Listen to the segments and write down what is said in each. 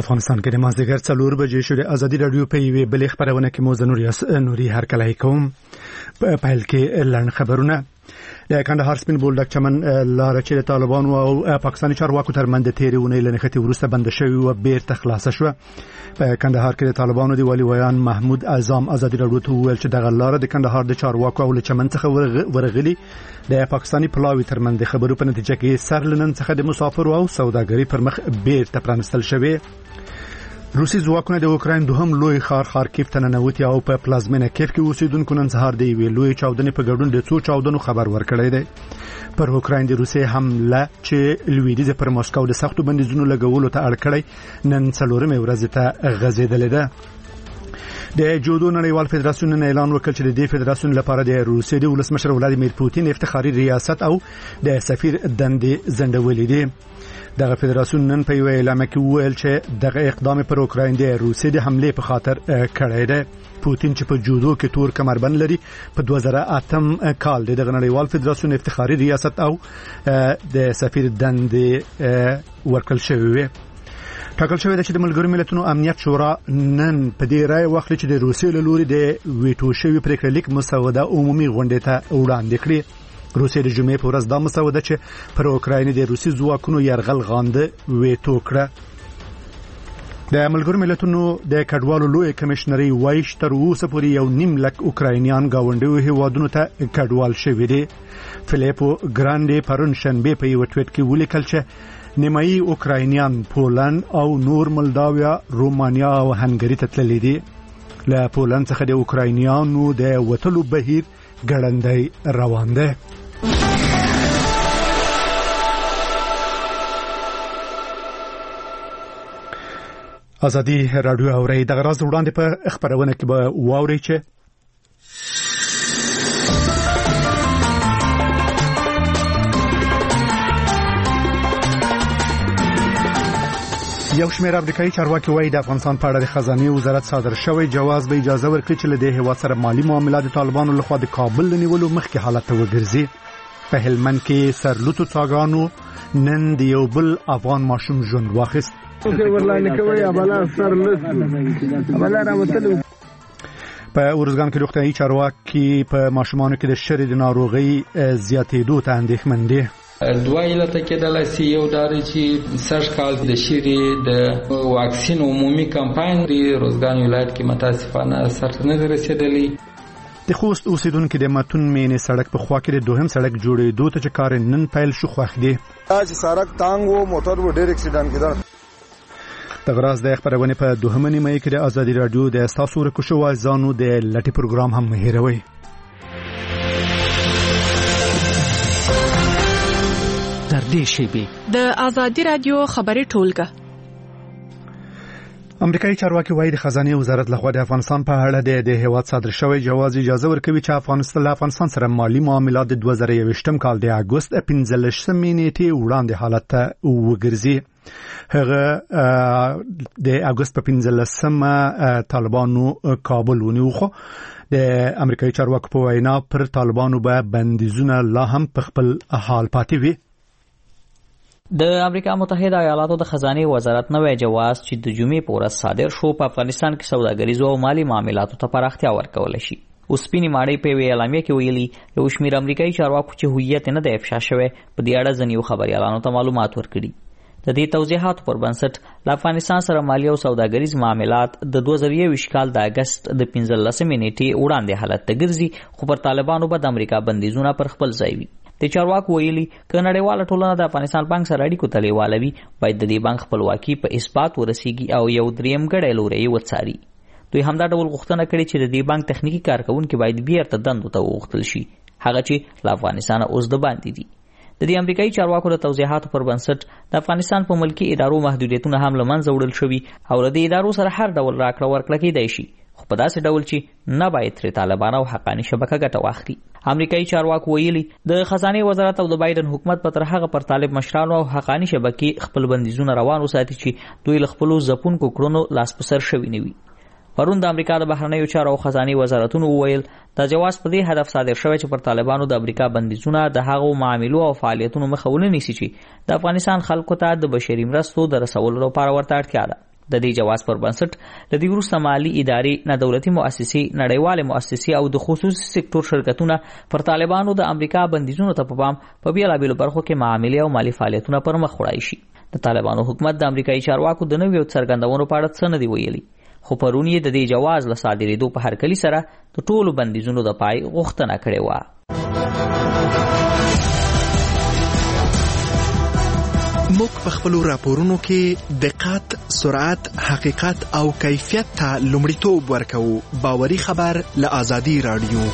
افغانستان کې د مازدیګر 4 بجې شو. د ازادي رادیو په یوې بلې خبرونه کې مو نوري هرکلی کوم. په پیل کې لړن خبرونه. د کندهار سپین بولډک چمن لار چې د طالبانو او پاکستاني چارواکو ترمنځ د تیرې ونې لنښتې وروسته بند شوی او بیرته خلاص شو. په کندهار کې د طالبانو دی والی ویان محمود اعظم ازادي رادیو ته ویل چې دغه لار د کندهار د چارواکو او چمن څخه ورغلي د پاکستاني پلاوی ترمنځ د خبرو په نتیجه کې سرلنن څخه د مسافر او سوداګري پر مخ بیرته پرانستل شوی. روسي ځواکونه د اوکراین دوهم لوی ښار خارکیف ته ننوتي او په پلازمینه کیف کې اوسیدونکو نن سهار دی وی لوی چاودنې په ګډون د څو چاودنو خبر ورکړی دی. پر اوکراین د روسي حمله چې لویدیځ پر مسکو د سختو بندیزونو لګولو ته اړ کړی نن 4مې ورځ ته غځېدلې ده. د جودو نړیوال فدراسیون اعلان وکړ چې د دې فدراسیون لپاره د روسي د ولسمشر ولادیمیر پوتین افتخاري ریاست او د سفیر دندې ځنډولې دي. دغه فدراسیون نن په یو اعلان کې وویل چې دغه اقدام پر اوکراین د روسي د حمله په خاطر کړی دی. پوتین چې په جودو کې تور کمربند لري په 2008 کال د نړیوال فدراسیون افتخاري ریاست او د سفیر دندې ورکړل شوی. ټاکل شوی دی چې د ملګرو ملتونو امنیت شورا نن په دې رائے واخلي چې د روسي له لوري د ویټو شوی پریکړه لیک مسوده عمومي غونډې ته وړاندې کړي. روسي د جمعې په ورځ دا مسوده چې پر اوکراین د روسي ځواکونو یرغل غانده ویټو کړه. د ملګرو ملتونو د کډوالو لوی کمشنري وایي تر اوسه پورې 1.5 لک اوکراینیان گاونډیو هیوادونو ته کډوال شوي دي. فلیپو ګراندې پرون شنبه په یو ټویټ کې ولیکل چې نیمایي اوکراینیان پولند او نور مولداویا رومانیا او هنګری ته تللي دي. له پولند څخه د اوکراینیانو د وټلو بهیر ګړندی روان دی. ازادي رادیو اوري دغه راز وړاندې په خبرونه کې به واوري چې یو شمېر امریکایي چارواکي وایي د افغانستان په اړه د خزانه وزارت صادر شوی جواز به اجازه ورکړي چې له دې هیواد سره مالی معاملات د طالبانو لخوا د کابل نیولو مخکې حالت ته وګرځي. په هلمند کې سرلوتو څاګانو نن د یو بل افغان ماشوم ژوند واخیست. په ورزګان کې روغتیايي چارواکي په ماشومانو کې د شری د ناروغي زیاتېدو ته اندېښمن دي. دوه علته کېدلای شي یو داري چې سږ کال د شری د واکسین عمومي کمپاین د روزګان ولایت کې متاسفانه سره نه رسیدلی. د خوست اوسیدونکو د متون مینې سړک په خوا کې د دوهم سړک جوړېدو ته چې کار نن پیل شو خوښ دي. چې سړک تانګ وو موټر و ډېر اکسیډنټ کېدل. دغراز د خبرونه په دوهمه نیمه کې د ازادي رادیو د اساسو رکوشو وازانو د لټي پروګرام هم مهیروي. تر دې شی د ازادي رادیو خبري ټولګه. امریکایي چارواکي وایي د خزانه وزارت لخوا د افغانستان په اړه د هیواد صادر شوی جواز اجازه ورکوي چې افغانستان سره مالی معاملات د 2021 کال د اگست 15 نیټې وړاندې حالت ته وګرځي. هغه د اگست په 15 طالبانو کابل ونیو. خو د امریکایي چارواکو په وینا پر طالبانو به بندیزونه لا هم په خپل حال پاتې وي. د امریکا متحده ایالاتو د خزانه وزارت نوې جواز چې د جمعې په ورځ صادر شو په افغانستان کې سوداګریزو او مالی معاملاتو ته پراختیا ورکول شي. اوس پینی ماړی په اعلامیه کې ویلي یو شمېر امریکایي چارواکو چې هویت نه د افشا شوی په دې اړه ځنیو خبريالانو ته معلومات ورکړي. د دې توضیحاتو پر بنسټ د افغانستان سره مالی او سوداګریز معاملات د 2021 کال د اگست د 15 نیټې وړاندې حالت ته ګرځي. خو پر طالبانو به د امریکا بندیزونه پر خپل ځای وي. د چارواکو ویلي ک نړیواله ټولنه د افغانستان بانک سره اړیکو ته لیوالوي باید د دې بانک خپلواکي په اثبات ورسیږي او یو دریم ګډه لوري وڅاري. دوی همدا ډول غوښتنه کړې چې د دې بانک تخنیکی کارکونکو باید بیرته دندو ته وغوښتل شي هغه چې له افغانستان اوس د باندې دي. د دې امریکایي چارواکو د توضیحاتو پر بنسټ د افغانستان په ملکی ادارو محدودیتونه هم لمنځه وړل شوي او د ادارو سره هر ډول راکړه ورکړه کېدای شي خو په داسې ډول چې نه باید تر طالبان او حقانی شبکه ګټه واخلي. امریکایي چارواکو ویلي د خزانه وزارت او د بایدن حکومت په تر هغه پر طالب مشرانو او حقانی شبکې خپل بندیزونه روان وساتي چې دوی له خپل ځپونکو کړنو لاس په سر شوي نه وي. پرون د امریکا د بهرنیو چارو او خزانه وزارتونو وویل دا جواز په دې هدف صادر شوی چې پر طالبانو د امریکا بندیزونه د هغو معاملو او فعالیتونو مخه ونه نیسي چې د افغانستان خلکو ته د بشري مرستو د رسولو لپاره ورته اړتیا ده. د دې جواز پر بنسټ د دې وروسته مالی ادارې، نه دولتي مؤسسې، نړیوالې مؤسسې او د خصوصي سکتور شرکتونه پر طالبانو د امریکا بندیزونو ته په پام په بیلابیلو برخو کې معاملې او مالی فعالیتونه پر مخ وړای شي. د طالبانو حکومت د امریکایي چارواکو د نویو څرګندونو په اړه څه نه دی ویلي، خو پرون یې د دې جواز له صادرېدو په هرکلي سره د ټولو بندیزونو د پای غوښتنه کړې وه. موږ په خپلو راپورونو کې دقت، سرعت، حقیقت او کیفیت ته لومړیتوب ورکوو. باوري خبر له آزادي رادیو.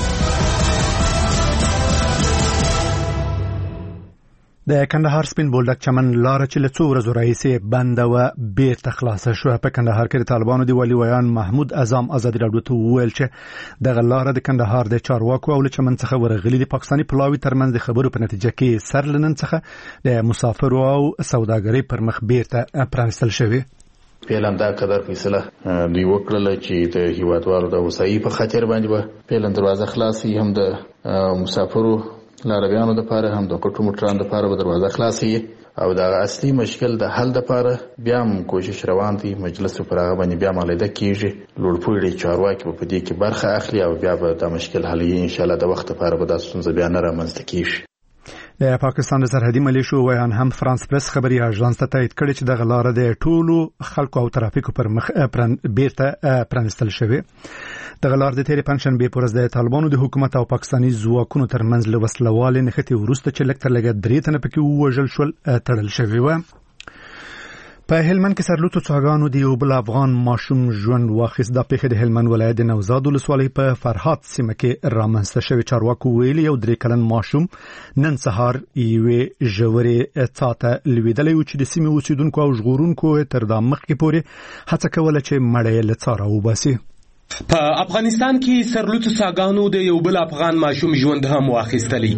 د کندهار سپین بولدک چمن لاره چې له څو ورځو راهیسې بنده وه بیرته خلاصه شوه. په کندهار کې د طالبانو د والي ویان محمود اعظم ازادي راډیو ته وویل چې دغه لاره د کندهار د چارواکو او له چمن څخه ورغلي د پاکستاني پلاوي ترمنځ د خبرو په نتیجه کې سر له نن څخه د مسافرو او سوداګرۍ پر مخ بیرته پرانستل شوی. پیلم دا قدر فیصله دوی وکړله چې د هیوادوالو د هوسایي په خاطر باندې به پیلم دروازه خلاصي، هم د مسافرو لارویانو د پاره هم د پټو موټرانو د پاره به دروازه خلاصي، او د اصلي مشکل د حل د پاره بیا هم کوشش روان دی. مجلس پر هغه باندې بیا مالیده کیږي، لوړپوړي چارواکي په دې کې برخه اخلي او بیا به د مشکل حل ان شاء الله د وخت لپاره به د ستونزې بیا نه رامنځته کیږي. د پاکستان د سرحدي ملیشو ویان هم فرانس پریس خبري اژانس ته تایید کړی چې دغه لاره د ټولو خلکو او ترافیکو پر مخ بیرته پرانستل شوی. دغه لار د تیرې پنځشنبې په ورځ د طالبانو د حکومت او پاکستاني ځواکونو ترمنځ له وسلوالې نښتې وروسته چې لږ تر لږه 3 تنه پکې ووژل شول تړل شوی و. په هلمند کې سرلوڅو څاګانو د یو بل افغان ماشوم ژوند واخیست. دا پیښه د هلمند ولایت د نوزاد ولسوالۍ په فرهاد سیمه کې رامنځته شوې. چارواکو ویلي یو 3 کلن ماشوم نن سهار یوې ژورې څاه ته لوېدلی و چې د سیمې اوسیدونکو او ژغورونکو تر دا مخکې پورې هڅه کوله چې مړی یې له څاه راوباسي. په افغانستان کې سرلوڅو څاګانو د یو بل افغان ماشوم ژوند هم واخیستلی.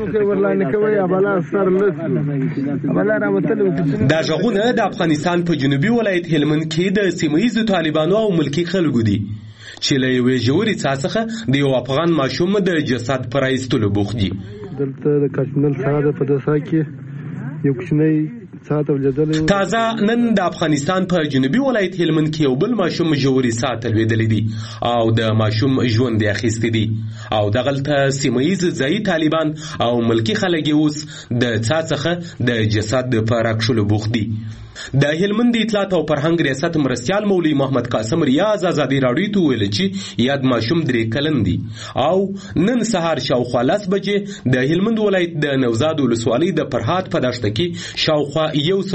دا ژغونه د افغانستان په جنوبي ولایت هلمند کې د سیمه‌ییزو طالبانو او ملکي خلکو دي چې له یوې ژورې څاه څخه د یو افغان ماشوم د جسد په رایستلو بوخت دي. دلته د کاشمل څاه په دسا کې یو کوچنی تازه نن د افغانستان په جنوبي ولایت هلمند کې یو بل ماشوم ژورې څاه ته لوېدلی دي او د ماشوم ژوند یې اخیستی دي، او دغلته سیمه‌ییز ځایي طالبان او ملکي خلک اوس د څاه څخه د جسد په راکشلو بوخت دي. د هلمند اطلاعات او فرهنګ ریاست مرستیال مولوي محمد قاسم ریاض ازادي راډیو ته ویل چې یاد ماشوم 3 کلن دي او نن سهار شاوخوا 10 بجې د هلمند ولایت د نوزاد ولسوالۍ د فرهاد په دښته کې شاوخوا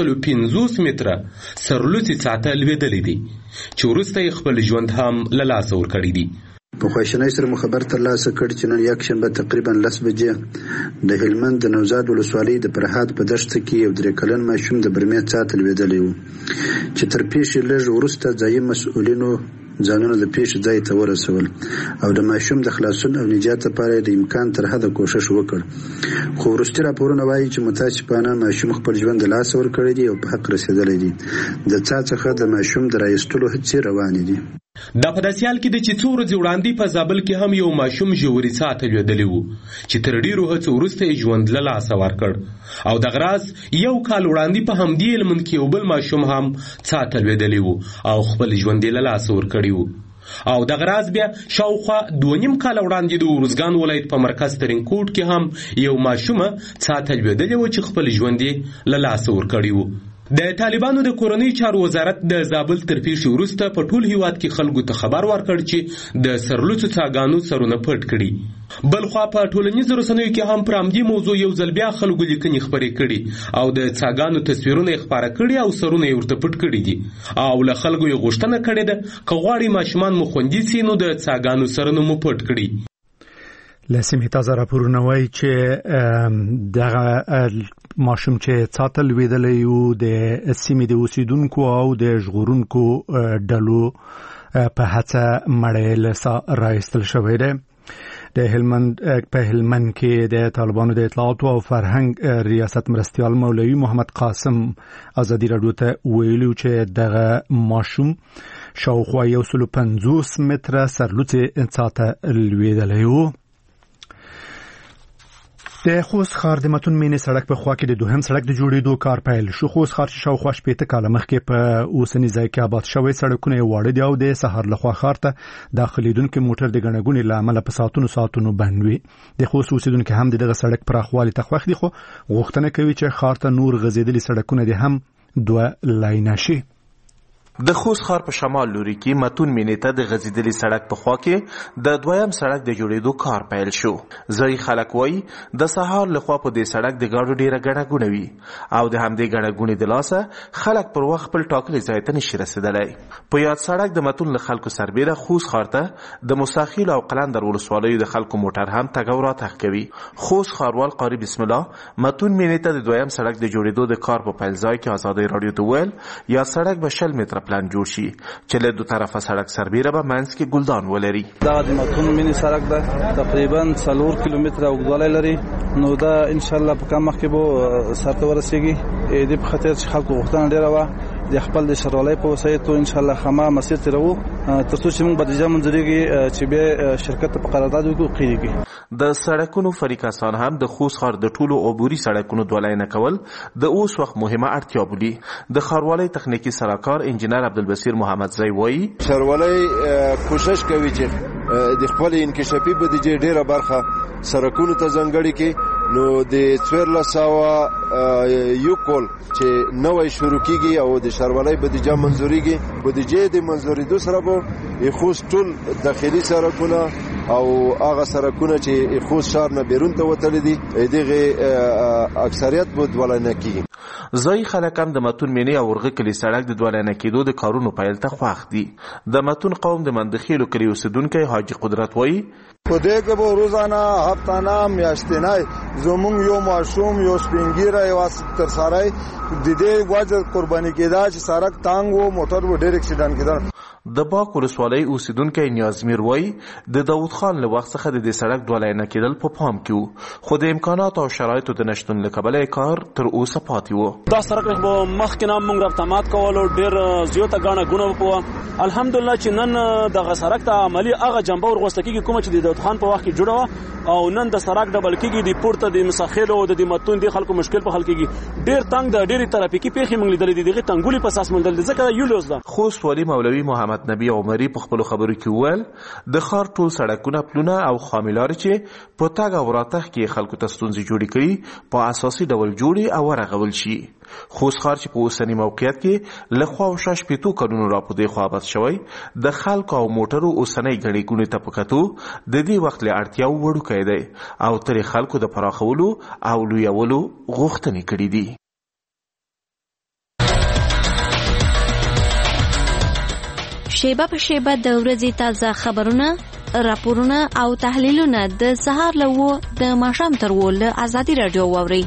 150 متره سرلوڅي څاه ته لوېدلې دي چې وروسته یې خپل ژوند هم له لاسه ورکړی دی. په خواشینۍ سره خبر ترلاسه کړ چې نن یکشنبه تقریبا 10 بجې د هلمند د نوزاد ولسوالۍ د فرهاد په دښته کې یو 3 کلن ماشوم د برمې څاه ته لوېدلی و چې تر پیښې لږ وروسته ځایي مسؤلینو ځانونه د پیښې ځای ته ورسول او د ماشوم د خلاصون او نجات لپاره د امکان تر حده کوشش وکړ، خو وروستي راپورونه وایي چې متاسفانه ماشوم خپل ژوند د لاسه ورکړی دی او په حق رسېدلی دی. د څاه څخه د ماشوم د رایستلو هڅې روانې دي. دا په داسې حال کې د چې څو ورځې وړاندې په زابل کې هم یو ماشوم ژورې څاه ته لوېدلی و چې تر ډېرو هڅو وروسته یې ژوند له لاسه ورکړ، او دغه راز یو کال وړاندې په همدې هلمند کې یو بل ماشوم هم څاه ته لوېدلی و او خپل ژوند یې له لاسه ورکړی و، او دغه راز بیا شاوخوا 2.5 کال وړاندې د ارزګان ولایت په مرکز ترینکوټ کې هم یو ماشومه څاه ته لوېدلی و چې خپل ژوند یې له لاسه ورکړی و. د طالبانو د کورنۍ چارو وزارت د زابل تر پیښې وروسته په ټول هیواد کې خلکو ته خبر ورکړ چې د سرلوڅو څاګانو سرونه پټ کړي. بلخوا په ټولنیزو رسنیو کې هم پر همدې موضوع یو ځل بیا خلکو لیکنې خپرې کړي او د څاګانو تصویرونه یې خپاره کړي او سرونه یې ورته پټ کړي دي، او له خلکو یې غوښتنه کړې ده که غواړي ماشومان مو خوندي سي نو د څاګانو سرونه مو پټ کړي. لسیمې تازه راپورونه وایي چې دغه ماشوم چې څاه ته لوېدلی و د سیمې د اوسیدونکو او د ژغورونکو ډلو په هڅه مړی له څاه رایستل شوی دی. د هلمند کې د طالبانو د اطلاعات او فرهنګ ریاست مرستیال مولوي محمد قاسم ازادي راډیو ته ویلي چې دغه ماشوم شاوخوا 150 متره سرلوڅي څاه ته لوېدلی و. د خوست ښار د متون مینې سړک په خوا کې د دوهم سړک د جوړېدو کار پیل شو. خوست ښار چې شاوخوا 80 کاله مخکې په اوسني ځای کې آباد شوی سړکونه یې واړه دي او د سهار لخوا ښار ته داخلېدونکي موټر د ګڼه ګوڼې له امله په ساعتونو بند وي. د خوست اوسېدونکي هم دغه سړک پراخوالي ته خوښ دي، خو غوښتنه کوي چې ښار ته نور غځېدلي سړکونه دې هم 2 لاینه شي. د خوست ښار په شمال لوري کې متون مینې ته د غځېدلي سړک په خوا کې د دویم سړک د جوړېدو کار پیل شو. ځایي خلک وایي د سهار لخوا په دې سړک د ګاډو ډېره ګڼه ګوڼه وي او د همدې ګڼه ګوڼې د لاسه خلک پر وخت خپل ټاکلي ځای ته نشي رسېدلی. په یاد سړک د متون له خلکو سربېره خوست ښار ته د موساخیل او قلندر ولسوالیو د خلکو موټر هم تګ او راتګ کوي. خوست ښاروال قاري بسم الله متون مینې ته د دویم سړک د جوړېدو د کار په پیل ځای کې ازادۍ راډیو ته وویل یا سړک به 60 متره پلان جوړ شي چې له 2 طرفه سړک سربېره به منځ کې ګلدان ولري. دا د متون مینې سړک ده، تقریبا 4 کیلومتره اوږدوالی لري. نو دا ان شاء الله په کم وخت کې به سر ته ورسیږي. د په خاطر چې خلکو غوښتنه ډیره وه د خپل د شروالۍ په وسایطو ان شاء الله خامه مسیر تیرو تر څو چې موږ بودیجه منظورېږي چې بیا شرکت ته په قرارداد وکړو قیږي. د سړکونو فریقاسان هم د خوست ښار د ټولو عبوري سړکونو 2 لاینه کول د اوس وخت مهمه اړتیا بولي. د ښاروالۍ تخنیکي سلاکار انجینر عبدالبصیر محمد زئی وایي ښاروالۍ کوشش کوي چې د خپل انکشافي بودیجې ډیره برخه سړکونو ته ځانګړې کړي. نو د 1400 یو کول چې نوې شروع کیږي او د ښاروالۍ بودیجه منظورېږي. بودیجې د منظورېدو سره به خوست ټول داخلي سړکونه او هغه سړکونه چې خوست ښار نه بیرون ته وتلي دي دغه اکثریت به 2 لاینه کیږي. ځایي خلک هم د متون مینې او ورغه کلي سړک د 2 لاینه کېدو د کارونو پیل ته خوښ دي. د متون قوم د مندخیلو کلي اوسېدونکی حاجي قدرت وایي په دې کې به روزانه هفتانه میاشتنی زمونږ یو ماشوم یو سپینګیره یو تر سره د دې وجه قرباني کېده چې سړک تانګ و موټر و ډېر اکسیډنټ کېده. د باک ولسوالۍ اوسېدونکی نیازمیر وایي د داود خان له وخت څخه د دې سړک 2 لاینه کېدل په پام کې وو، خو د امکاناتو او شرایطو د نشتون له کبله کار تر اوسه پاتې وو. دا سړک به مخکې نه موږ رابطه کولو ډېر زیاته ګڼه ګوڼه وه. الحمدلله چې نن دغه سړک ته عملي هغه جنبه ورغوسته کېږي کومه چې د داود خان په وخت کې جوړه وه او نن د سړک ډبل کېږي. د پورته د مساخیلو او د متون د خلکو مشکل په حل کېږي. ډېر تنګ د ډېرې ترافیکي پیښې موږ لیدلې دي، دغه تنګولي په اساس موندل ځکه یولیوس ده. خوست والي مولوي محمد نبی عمري په خپل خبرو کې وویل د ښار ټول سړکونه پلونه او خاملارې چې په تګ او راتګ کې خلکو ته ستونزې جوړې کړي په اساسي ډول جوړې او ورغول شي. خوست ښار چې په اوسني موقعیت کې له خوا او شا 80 کلونو را په دې خوا آباد شوی د خلکو او موټرو اوسنۍ ګڼې ګوڼې ته په کتو د دې وخت له اړتیاو وړوکی دی او ترې خلکو د پراخولو او لویولو غوښتنې کړي دي. شیبه په شیبه د ورځې تازه خبرونه، راپورونه او تحلیلونه د سهار له 9 د ماښام تر 10 له ازادي رادیو واورئ.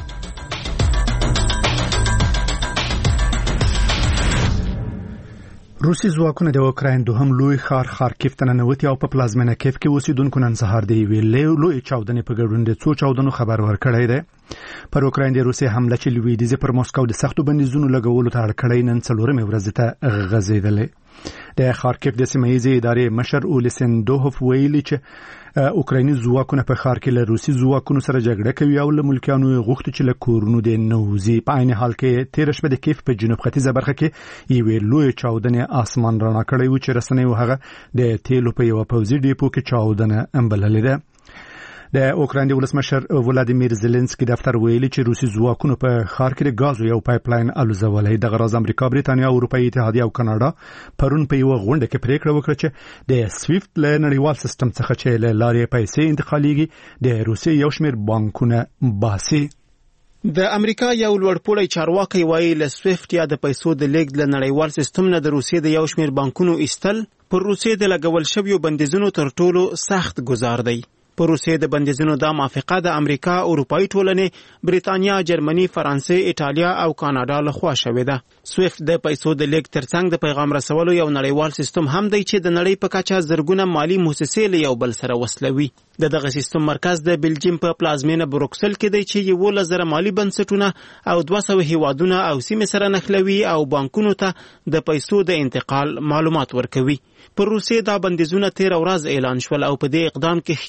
روسي ځواکونه د اوکراین دوهم لوی ښار خارکیف ته ننوتي او په پلازمینه کیف کې اوسېدونکو نن سهار د یوې لویې چاودنې په ګډون د څو چاودنو خبر ورکړی دی. پر اوکراین د روسي حمله چې لویدیځ پر موسکو د سختو بندیزونو لګولو ته اړ کړی نن 4مې ورځ ته غځېدلې. د خارکیف د سیمه ییزې ادارې مشر اولسندوف ویلي چې اوکرایني ځواکونه په ښار کې له روسي ځواکونو سره جګړه کوي او له ملکیانو یې غوښتي چې له کورونو دې نه وځي. په عین حال کې تېره شپه د کیف په جنوب ختیځه برخه کې یوې لویې چاودنې اسمان رڼا کړی و چې رسنیو هغه د تیلو په یوه پوځي ډیپو کې چاودنه بللې ده. د اوکراین د ولسمشر ولادیمیر زيلنسکي دفتر ویلي چې روسي ځواکونو په ښار کې د غازو یو پایپلاین الوزولای. د غراز امریکا، بریتانیا، اروپאי اتحادیه او کاناډا پرون په یو غونډه کې پریکړه وکړه چې د سویفت له نړیوال سیستم څخه چې له لارې پیسې انتقالېږي د روسي یو شمېر بانکونه باسي. د امریکا یو لوړپوړی چارواکي وایي له سویفت یا د پیسو د لیږد له نړیوال سیستم نه د روسي د یو شمېر بانکونو ایستل پر روسي د لګول شویو بندیزونو تر ټولو سخت گزار دی. په روسیې د بندیزونو دا موافقه د امریکا، اروپאי ټولنې، بریتانیا، جرمني، فرانسې، ایټالیا او کاناډا لخوا شوې ده. سویفت د پیسو د لیږد ترڅنګ د پیغام رسولو یو نړیوال سیستم هم دی چې د نړۍ په کچه زرګونه مالی مؤسسې له یو بل سره وصلوي. دغه سیستم مرکز د بلجیم په پلازمینه بروکسل کې دی چې 11,000 مالی بنسټونه او 200 هیوادونه او سیمې سره نښلوي او بانکونو ته د پیسو د انتقال معلومات ورکوي. پر روسیې دا بندیزونه 13 ورځ اعلان شول او په دې اقدام کې ښکېلو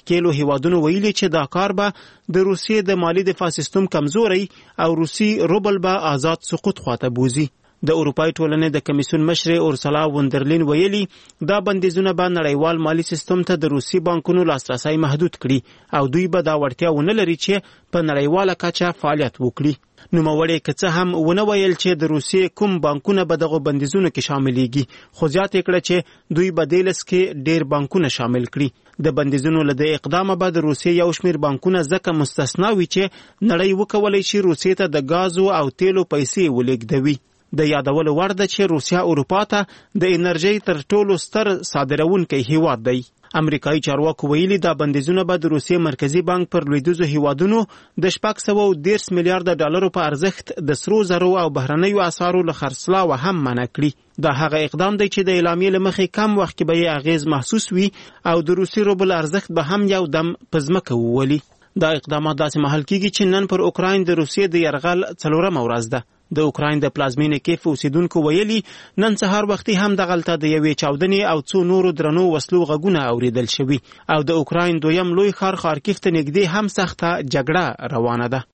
هیوادونو ویلي چې دا کار به د روسیې د مالی دفاع سیستم کمزوري او روسي روبل به آزاد سقوط خواته بوزي. د اروپای ټولنې د کمیسیون مشر اورسلا وندرلین ویلي دا بندیزونه به نړیوال مالی سیستم ته د روسي بانکونو لاسرسی محدود کړي او دوی به دا وړتیا ونه لري چې په نړیواله کچه فعالیت وکړي. نوموړی که څه هم ونه ویل چې د روسیې کوم بانکونه به دغه بندیزونو کې شاملېږي، خو زیات یې کړه چې دوی به دې لست کې ډېر بانکونه شامل کړي. د بندیزونو له دې اقدامه به د روسیې یو شمېر بانکونه ځکه مستثنا وي چې نړۍ وکولی شي روسیې ته د ګازو او تیلو پیسې ولېږدوي. د یادولو وړ ده چې روسیا اروپا ته د انرژۍ تر ټولو ستر صادروونکی هیواد دی. امریکایي چارواکو ویلي دا بندیزونه به د روسیې مرکزي بانک پر لویدیځو هیوادونو د 610 میلیارډ ډالرو په ارزښت د سرو زرو او بهرنیو اسعارو له خرڅلاو هم منع کړي. دا هغه اقدام دی چې د اعلامیې له مخې کم وخت کې به یې اغیز محسوس وي او د روسي روبل ارزښت به هم یو دم په ځمکه وولي. دا اقدامات داسې مهال کېږي چې نن پر اوکراین د روسیې د یرغل 4مه ورځ ده. د اوکراین د پلازمینې کیف اوسیدونکو ویلي نن سهار وختي هم دغلته د یوې چاودنې او څو نورو درنو وسلو غږونه اوریدل شوي او د اوکراین دویم لوی ښار خارکیف ته نږدې هم سخته جګړه روانه ده.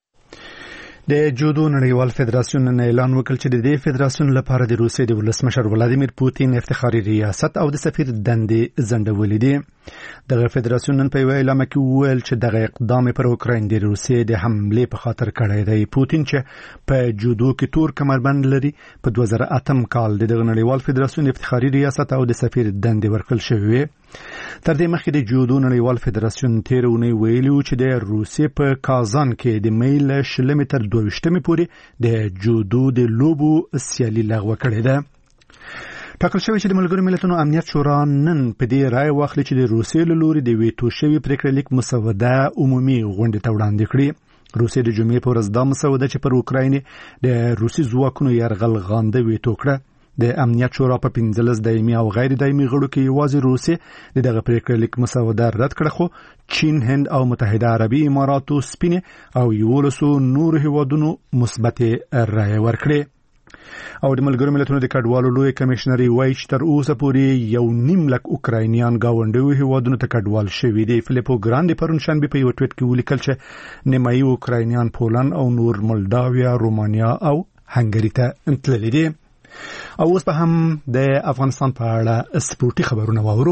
د جودو نړیوال فدراسیون نن اعلان وکړ چې د دې فدراسیون لپاره د روسیې د ولسمشر ولادیمیر پوتین افتخاري ریاست او د سفیر دندې ځنډولې دي. دغه فدراسیون نن په یو اعلامیه کې وویل چې دغه اقدام پر اوکراین د روسیې د حملې په خاطر کړی دی. پوتین چې په جودو کې تور کمربند لري په 2008 کال دغه نړیوال فدراسیون افتخاري ریاست او د سفیر دندې ورکړل شوې. تر دې مخکې د جودو نړیوال فدراسیون تیر اونۍ ویلي و چې د روسیې په کازان کې د مې له 20 تر 22 پورې د جودو د لوبو سیالي لغوه کړې ده. ټاکل شوی چې د ملګرو ملتونو امنیت شورا نن په دې رائے واخلي چې د روسیې له لوري د ویتو شوی پریکړه لیک مسوده عمومي غونډې ته وړاندې کړي. روسیې د جمعې په ورځ دا مسوده چې پر اوکراین د روسي ځواکونو یرغل غانده ویتو کړه. د امنیت شورا په 15 دایمي او غیر دایمي غړو کې یوازې روسیې دغه پریکړه لیک مسوده رد کړه، خو چین، هند او متحده عربي اماراتو سپینې او 11 نور هیوادونو مثبت رائے ورکړې. او د ملګرو ملتونو د کډوالو لوی کمشنر وایي چې تر اوسه پورې 1.5 لک اوکراینیان گاونډیو هیوادونو ته کډوال شوي دي. فلیپو ګراندي پرون شنبه په یو ټویټ کې ولیکل چې نیمایي اوکراینیان پولند او نور مولداویا، رومانیا او هنګری ته تللي دي. او اوس به هم د افغانستان په اړه سپورتي خبرونه واورو.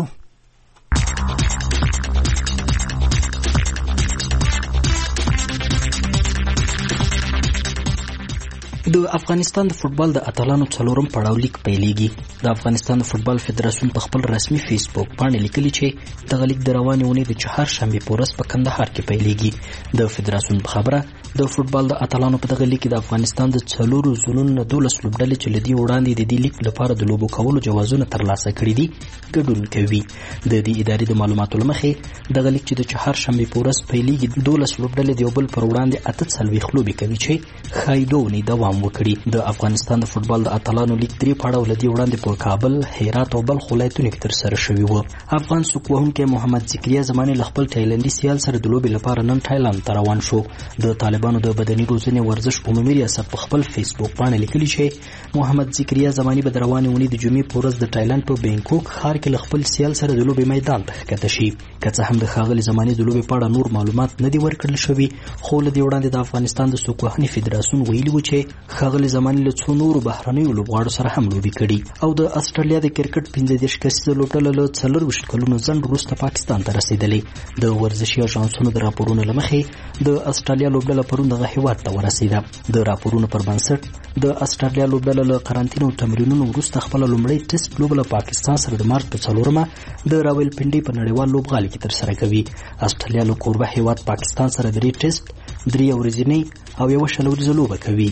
د افغانستان د فوتبال د اتلانو څلورم پړاو لیگ پیلېږي. د افغانستان د فوتبال فدراسیون په خپل رسمي فیسبوک باندې لیکلي چې دغه لیگ د روانې اونۍ د چهارشنبې په ورځ په کندهار کې پیلېږي. د فدراسیون په خبره د فوتبال د اتلانو په دغه لیگ کې د افغانستان د 4 زونونو 12 لوبډلې چې لدی وړاندې د دې لیگ لپاره د لوبو کولو جوازونه ترلاسه کړي دي ګډون کوي. د دې ادارې د معلوماتو لمخې دغه لیگ چې د چهارشنبې په ورځ پیلېږي 12 لوبډلې د یو بل پر وړاندې 48 لوبې کوي چې خایدونی دوام وکړي. د افغانستان د فوتبال د اتلانو لیگ 3 پړاو لدی وړاندې په کابل، هرات او بلخ ولایتونو کې تر سره شوی و. افغان سوک وهونکی محمد ذکریا زمانی له خپل تایلندي سیال سره د لوبې لپاره نن تایلند ته روان شو. د طالبانو د بدني روزنې ورزش عمومي ریاست په خپل فیسبوک باندې لیکلي چې محمد ذکریا زمانی به د روانې اونۍ د جمعې په ورځ د تایلند په بینکوک ښار کې له خپل سیال سره د لوبې میدان ته ښکته شي. که څه هم د ښاغلي زمانی د لوبې په اړه نور معلومات نه دي ورکړل شوي، خو له دې وړاندې د افغانستان د سوک وهنې فدراسیون ویلي و چې ښاغلي زمانی له څو نورو بهرنیو لوبغاړو سره هم لوبې کړي. او د استرالیا د کرکټ 15 کسیزه لوبډله له 24 کلونو ځنډ وروسته پاکستان ته رسیدلې. د ورزشي اژانسونو د راپورونو له مخې د استرالیا لوبډله پرون دغه هیواد ته ورسیده. د راپورونو پر بنسټ د استرالیا لوبډله له قرنطین او تمرینونو وروسته خپل لومړی ټیسټ لوب له پاکستان سره د مارچ په 4مه د راولپنډي په نړیوال لوبغالي کې تر سره کوي. استرالیا له کوربه هیواد پاکستان سره 3 ټیسټ، 3 ورځنی او 1 شلوریزه لوبه کوي.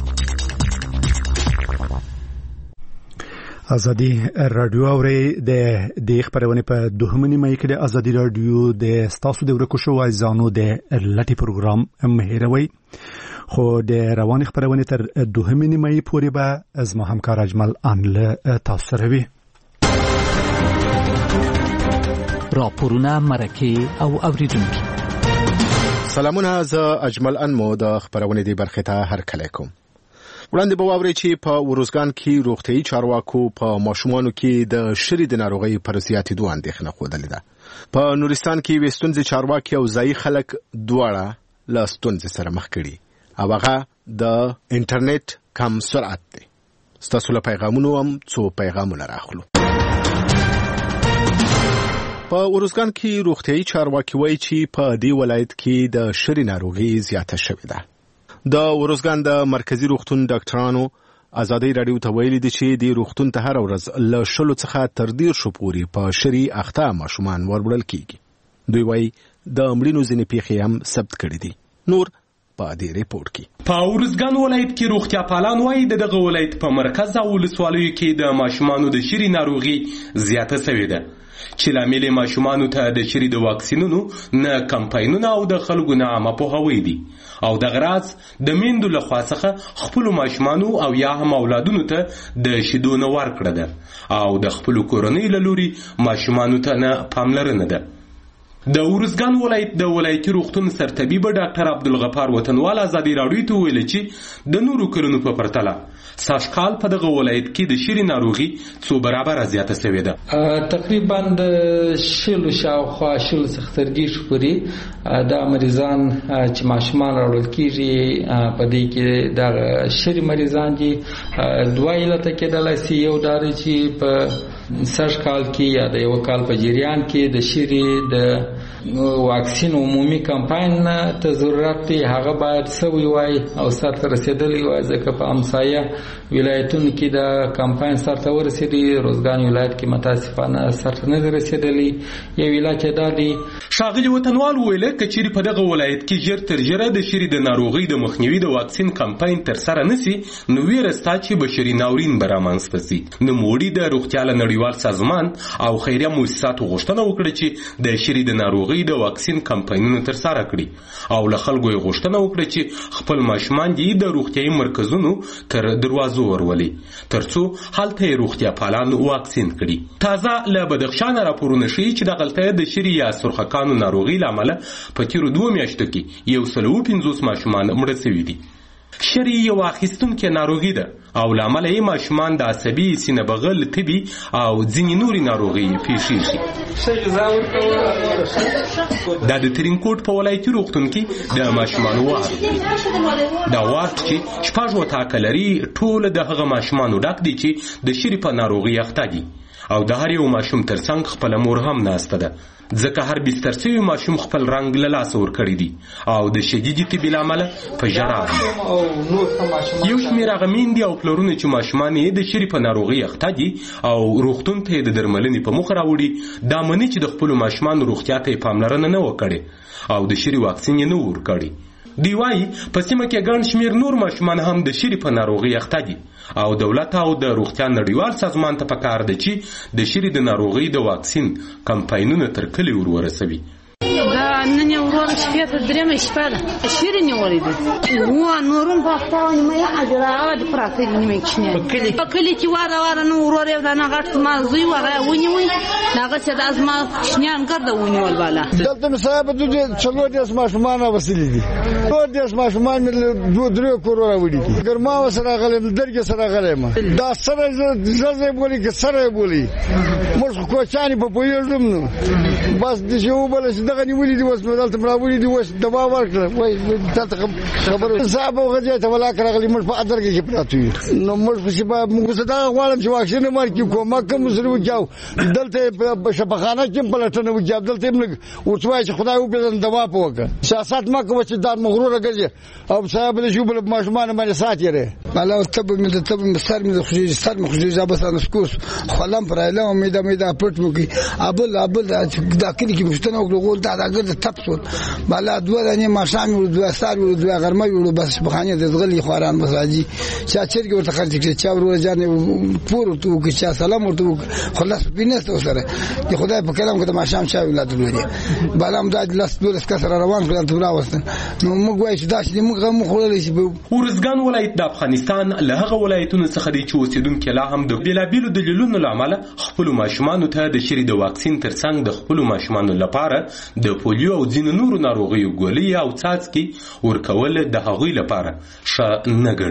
ازادي رادیو اوري د خبرونه په 2 مې کې د ازادي رادیو د ستاسو د ورکو شو ځانو د لټي پروګرام مهیروي، خو د روان خبرونه تر 2 مې پورې به از ما همکار اجمل انله تاسو سره وي. راپورونه، مرکه او اوریدونکو سلامونه، زه اجمل ان مو د خبرونه دی برخه ته هر کله کوم. وړاندې به واورئ چې په ورزګان کې روغتیايي چارواکو په ماشومانو کې د شری د ناروغۍ پر زیاتېدو اندېښنه ښودلې ده. په نورستان کې یوې ستونزې چارواکي او ځایي خلک دواړه له ستونزې سره مخ کړي او هغه د انټرنیټ کم سرعت دی. ستاسو له پیغامونو هم څو پیغامونه راخلو. په ورزګان کې روغتیايي چارواکي وایي چې په دې ولایت کې د شری ناروغي زیاته شوې ده. د ورزګان د مرکزی روغتون ډاکټرانو ازادي رادیو ته ویلي دي چې د روغتون ته هر ورځ له 10 څخه تر 10 پورې په شری اخته ماشومان وربړل کیږي. دوی وایي د مړینو ځینې پیښې هم ثبت کړي دي. نور په دې ریپورت کې په ورزګان ولایت کې روغتیا پالان وایي دغه ولایت په مرکز او ولسوالیو کې د ماشومانو د شری ناروغي زیاته شوې ده چې لامل ماشومانو ته د شری د واکسینونو نه کمپاینونه او د خلکو نه عامه پوهاوی دي او د غراض د میندو له خوا څخه خپل ماشومانو او یا هم اولادونو ته د شیدو نه ورکړه ده او د خپل کورنۍ له لوري ماشومانو ته نه پاملرنه ده. د ورزګان ولایت د ولایتي روغتون سرطبیب ډاکټر عبدالغفار وطنوال ازادي راډیو ته ویل چې د نورو کلونو په پرتله ساشکال په دغه ولایت کې د شری ناروغي څو برابر زیاته شوې ده. تقریبا د شلو شاوخوا شلو څخه تر 10 پورې د مریضان چې ماشومان راوړل کیږي په دې کې د شری مریضان دي. دوه علت کېدلای شي، یو دا چې په ساشکال کې یا د یو کال په جریان کې د شری د واکسین عمومي کمپاین ته ضرورت دی، هغه باید سوی وای او سرته رسیدلی وای، ځکه په همسایه ولایتونو کې د کمپاین سرته ورسیدي. روزګان ولایت کې متاسفانه سرته نه رسیدلی. یو علت دا دی. ښاغلي وطنوال ویل کچېرې په دغه ولایت کې ژر تر ژره د شری د ناروغۍ د مخنیوي د واکسین کمپاین تر سره نسی نو ویره ستا چې بشري ناورین به رامنځته شي. نوموړي د روغتیا له نړیوال سازمان او خیریه مؤسساتو غوښتنه وکړه چې د شری د ناروغۍ د واکسین کمپاینونه تر سره کړي او له خلکو یې غوښتنه وکړه چې خپل ماشومان دې د روغتیايي مرکزونو تر دروازو ورولي ترڅو هلته یې روغتیا پالان واکسین کړي. تازه له بدخشان راپورونه ښیي چې دغلته د شری یا سرخکانو ناروغۍ له امله په تیرو 2 میاشتو کې 150 ماشومان مړه شوي دي. شری یو اخیستونکې ناروغي ده او له امله یې ماشومان د عصبي سینه بغل تبي او ځینې نورې ناروغۍ پیښیږي. دا د ترینکوټ په ولایتي روغتون کې د ماشومانو وارد دا وارد چې شپږ وټاکه لري ټول د هغه ماشومانو ډک دي چې د شری په ناروغۍ اخته دي او د هر یو ماشوم ترڅنګ خپل مور هم ناسته ده، ځکه هر بستر شوی ماشوم خپل رنگ له لاسه ورکړی دي او د شدیدي تبي له امله په ژړا دي. یو شمېر هغه میندې او پلرونه چې ماشومان یې د شری په ناروغۍ اخته دي او روغتون ته د درملنې په مخ راوړي دا مني چې د خپل ماشومان روغتیا ته پاملرنه نه وکړي او د شری واکسین یې نه ورکړي. دی وايي په سیمه کې ګڼ شمېر نور ماشومان هم د شری په ناروغۍ اخته دي او دولت او د روغتیا نړیوال سازمان ته پکار ده چې د شری د ناروغۍ د واکسین کمپاینونه تر کلي ورسوي. دا نن ورور شپه ته درېمه شپه ده شری نیولې ده نو نورم په خپل مې اجرا د پراته نیمه کښنه په کلی کې واره نو ورور یو نه غټ ما زوی وغه ونیوي هغه چې د ازما کښنان ګرځه ونیول بالا دلته مصاحب د چلو د اسماشمان وسیلې دي ټول د اسماشمان مې 2-3 کورونه وړي دي ګرما وسره غلم درګه سره غلم دا سره زړه بولی کې سره بولی موږ کوچانی په پویږم نو بس د شو بل دغه نیولې دي وس دلته مراولې دي وس دوا ورکړه وای تاسو خبره صاحب وغځه ته ولا کړغلی موږ په ادرګه کې پراته نو موږ په شپه موږ صدا غواړم چې واکسین ورکړو کومه کوم سره وجاو دلته په شفاخانه کې پلټنه وجاو دلته موږ ورڅوای چې خدای وبدل دوا پوکه سیاست ما کوم چې دا مغرور غږی او صاحب له شوبل ماشومان باندې ساتيره الله تب من تب سر من خجي سر من خجي زابس انسکوس خلم پرایله امید پټ مو کې ابل دا کلی کې مشتنه وګول دا ګرځ تپسول بالا دوه دنه ماشام ور دوه سار ور دوه غرمه ور بس بخانه د زغلی خوران مساجي چا چرګ ورته خرج کړي چا ور ځانه پور تو کې چا سلام ورته خلاص بینست سره دی خدای په کلام کې ماشام چا ولادت لري بالا هم د لاس دولس کسر روان کړل ته راوستن نو موږ وایو چې دا چې موږ خلل شي. ورزګان ولایت د افغانستان له هغه ولایتونو څخه دی چې اوسیدونکو لا هم د بلابیلو دلیلونو لامل خپل ماشومان ته د شری د واکسین ترڅنګ د خپل ماشومان لپاره د پولیو او ځینو نورو ناروغیو ګولۍ او څاڅکي ورکول د هغوی لپاره ښه نه ګڼي.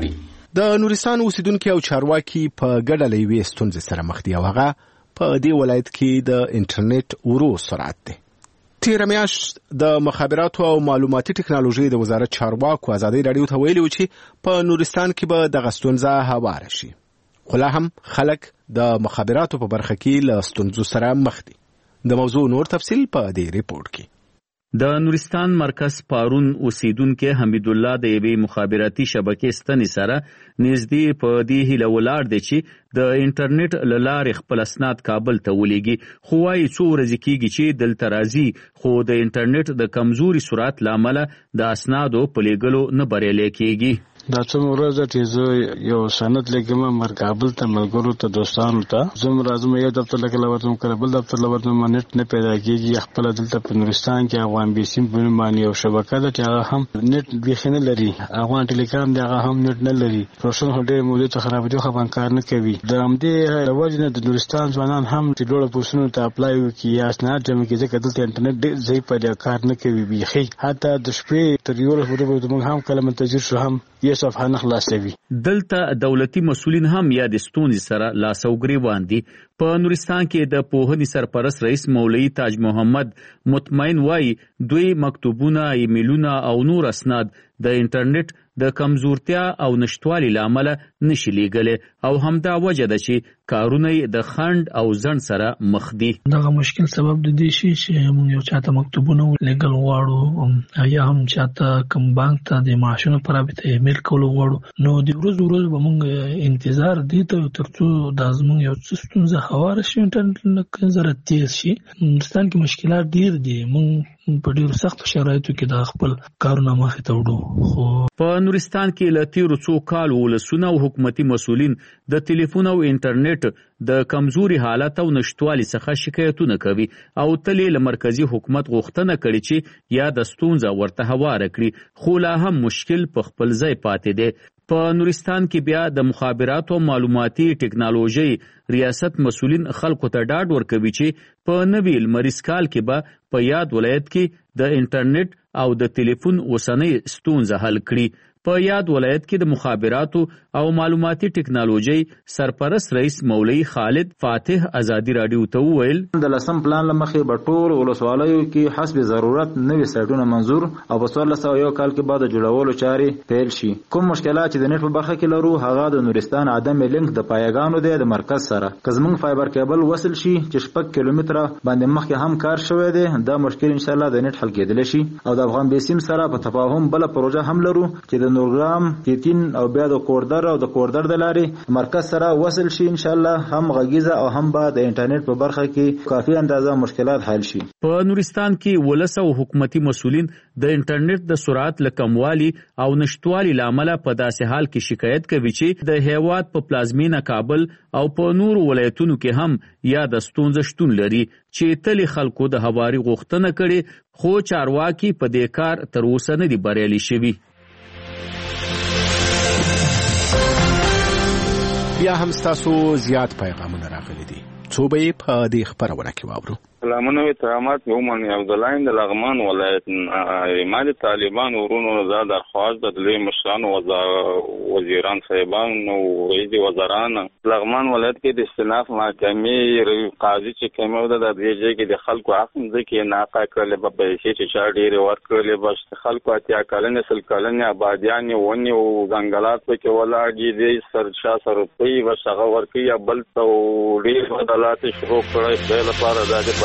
د نورستان اوسیدونکو او چارواکي په ګډه له یوې ستونزې سره مخ دي او هغه په دې ولایت کې د انټرنیټ ورو سرعت دی. تیر میاشت د مخابراتو او معلوماتي ټکنالوژي د وزارت چارواکو ازادي رادیو ته ویلي و چې په نورستان کې به دغه ستونزه هواره شي، خو لا هم خلک د مخابراتو په برخه کې له ستونزو سره مخ دي. د موضوع نور تفصیل په دې ریپورت کې. د نورستان مرکز پارون اوسیدونکو حمید الله د یوې مخابراتي شبکې ستنې سره نږدې په دې هیله ولاړ دی چې د انټرنیټ له لارې خپل اسناد کابل ته ولېږي، خو وايي څو ورځې کېږي چې دلته راځي، خو د انټرنیټ د کمزوري سرعت له امله د اسنادو په لېږلو نه بریالی کېږي. دا څومره ورځ چې زه یو سند لیکم کابل ته ملګرو ته دوستانو ته زم راځم، یو دفتر لکه ورتم کړه بل دفتر لورتم نت نه پیدا کېږي. خپل دلته په نورستان کې افغان بیسیم په نوم باندې یو شبکه ده چې هغه هم نت بيخنه لري، افغان ټیلیکام دی هغه هم نت نه لري، پروسن هډه موده ته خراب دي، خو باندې کار نه کوي. د همدې وجه د نورستان ځوانان هم چې ډوړه پوسونو ته اپلای وکړي یا اسناد جمع کړي ځکه دلته انټرنیټ ډېر ضعیف دی، کار نه کوي بيخي. حتی د شپې تر یو ورځې موږ هم کله منتظر شو هم یې صفحه نه خلاصوي. دلته دولتي مسؤلین هم یا د ستونزې سره لاس او ګریوان دي. په نورستان کې د پوهنې سرپرست رئیس مولوي تاج محمد مطمئن وایي دوی مکتوبونه، ایمیلونه او نور اسناد د انټرنیټ د کمزورتیا او نشټوالي لامل نشي لیږلی او همدا وجه ده چې کارونه د خند او ځند سره مخ دي. دغه مشکل سبب د دې شي چې موږ یو چاته مکتوبونه لیږل غواړو یا هم چاته کوم بانک ته د معاشونو په رابطه ایمیل کول غواړو، نو د ورځ به موږ انتظار دي ته ترڅو د زموږ یو ستونزه هواره شي، انټرنیټ نظر تیز شي. نورستان کې مشکلات ډیر دي، موږ په ډیرو سختو شرایطو کې د خپل کارونه مخې ته وړو. خو په نورستان کې له تیرو څو کالو ولسونه او حکومتي مسؤلین د ټلیفون او انټرنیټ د کمزوري حالت او نشټوالي څخه شکایتونه کوي او تل له مرکزی حکومت غوښتنه کړي چې یا د ستونزه ورته هواره کړي، خو لا هم مشکل په خپل ځای پاتې دی. په نورستان کې بیا د مخابراتو او معلوماتي ټکنالوژي ریاست مسؤلین خلکو ته ډاډ ورکوي چې په نوي لمریز کال کې به په یاد ولایت کې د انټرنیټ او د ټلیفون اوسنۍ ستونزه حل کړي. په یاد ولایت کې د مخابراتو او معلوماتي ټکنالوژي سرپرست رئیس مولوي خالد فاتح ازادي رادیو ته وویل د لسم پلان لمخې به ټول ولسوالیو کې حسب ضرورت نوي سایټونه منظور او په 1401 کال کې بعد جوړولو چارې پیل شي. کوم مشکلات چې د نت په برخه کې لرو هغه د نورستان عدم لینک د پایګانو دی د مرکز سره. کزمنګ فایبر کیبل وصل شي چې 6 کیلومتره باندې مخکې هم کار شوی دی، دا مشکل ان شاء الله د نت حل کېدل شي. او د افغان بیسیم سره په تفاهم بل پروژه هم لرو چې د نورګرام تیتین او بیا د کوردر او د کوردر د لارې مرکز سره وصل شي. ان شاء الله هم غږیزه او هم به د انټرنیټ په برخه کې کافي اندازه مشکلات حل شي. په نورستان کې ولس او حکومتي مسؤلین د انټرنیټ د سرعت لکموالي او نشټوالي لامل په داسې حال کې شکایت کوي چې د هیواد په پلازمینه کابل او په نور ولایتونو کې هم یا د ستونزې شتون لري چې تل خلکو د هواري غوښتنه کړي، خو چارواکي په دې کار تر اوسه نه دي بریالي شوي. بیا هم ستاسو زیات پیغامونه راغلي دي، څو به یې په دې خبرونه کې واورو. سلامونه وي ترامات یومن عبدالله د لغمان ولایت مال طالبان ورونو زاد درخواست د لوی مشران وزیران صاحبان او رئیس وزران لغمان ولایت کې د استئناف محکمې قاضي چې کومه د دې کې د خلکو حق ځکه ناقا کړل په پیسې چې چا ډیر ورکړل بس خلکو اتیا کلنه سل کلنه آبادیان ونی او ځنګلات په ولاړ دي سرشا سرپي وسغه ورکي بل تو ډیر بدلات شروع کړی د لپاره د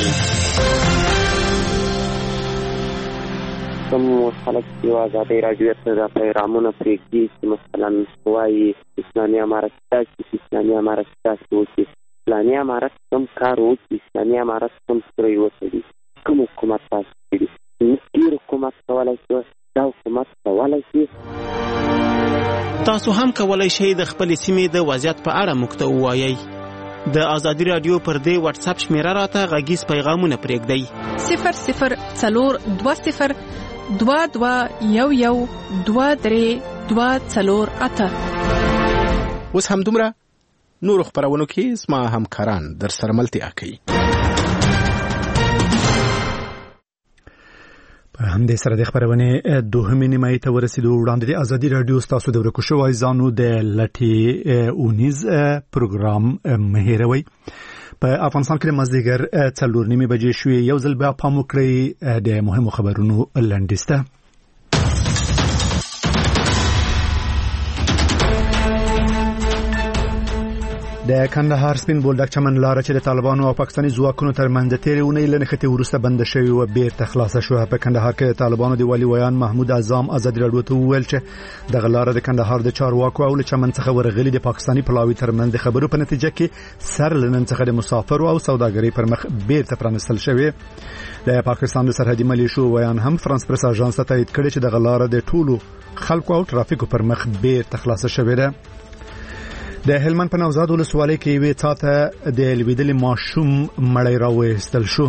کوم خلک چې ازادي رادیو ته د پیغامونو پرېږدي چې مثلا وایي اسلامي امارت چې اسلامي امارت چې اسلامي امارت کوم کار وکړي، اسلامي امارت کوم سره وسدي، کوم حکومت تاسو کړي، نور حکومت کولای شي، دا حکومت کولای شي. تاسو هم کولای شئ د خپل سیمې د وضعیت په اړه موږ ته ووایئ. د ازادي رادیو پر دې واتس اپ شمیره راته غږیز پیغامونه پرېږدئ 002022112238. اوس هم دومره نور خبرونه کې اسما همکاران در سره ملتیا کوي. همدې سره د خبرونه دوهمې نیمایي ته ورسېدو. وړاندې د ازادي رادیو ستاسو د ورکو شوی ځانو د لټي اونیز پروګرام مهیروي. په افغانستان کې مازدیګر 4:30 بجې شوې. یو ځل بیا پام وکړئ د مهمو خبرونو لنډیسته. د کندهار سپین بولدک چمن لاره چې د طالبانو او پاکستاني ځواکونو ترمنځ تیرې اونۍ له نښتې وروسته بند شوې و بیرته خلاصه شوه. په کندهار کې د طالبانو د والي ویان محمود اعظم ازادي راډیو ته وویل چې دغه لاره د کندهار د چارواکو او له چمن څخه ورغلي د پاکستاني پلاوي ترمنځ د خبرو په نتیجه کې سر لنن څخه د مسافرو او سوداګرۍ پر مخ بیرته پرانستل شوې. د پاکستان د سرحدي ملیشو ویان هم فرانس پریس اژانس ته تایید کړی چې دغه لاره د ټولو خلکو او ترافیکو پر مخ بیرته خلاصه شوې ده. د هلمند په نوزاد ولسوالۍ کې یوې څاته د لویدلې ماشوم مړی راوایستل شو.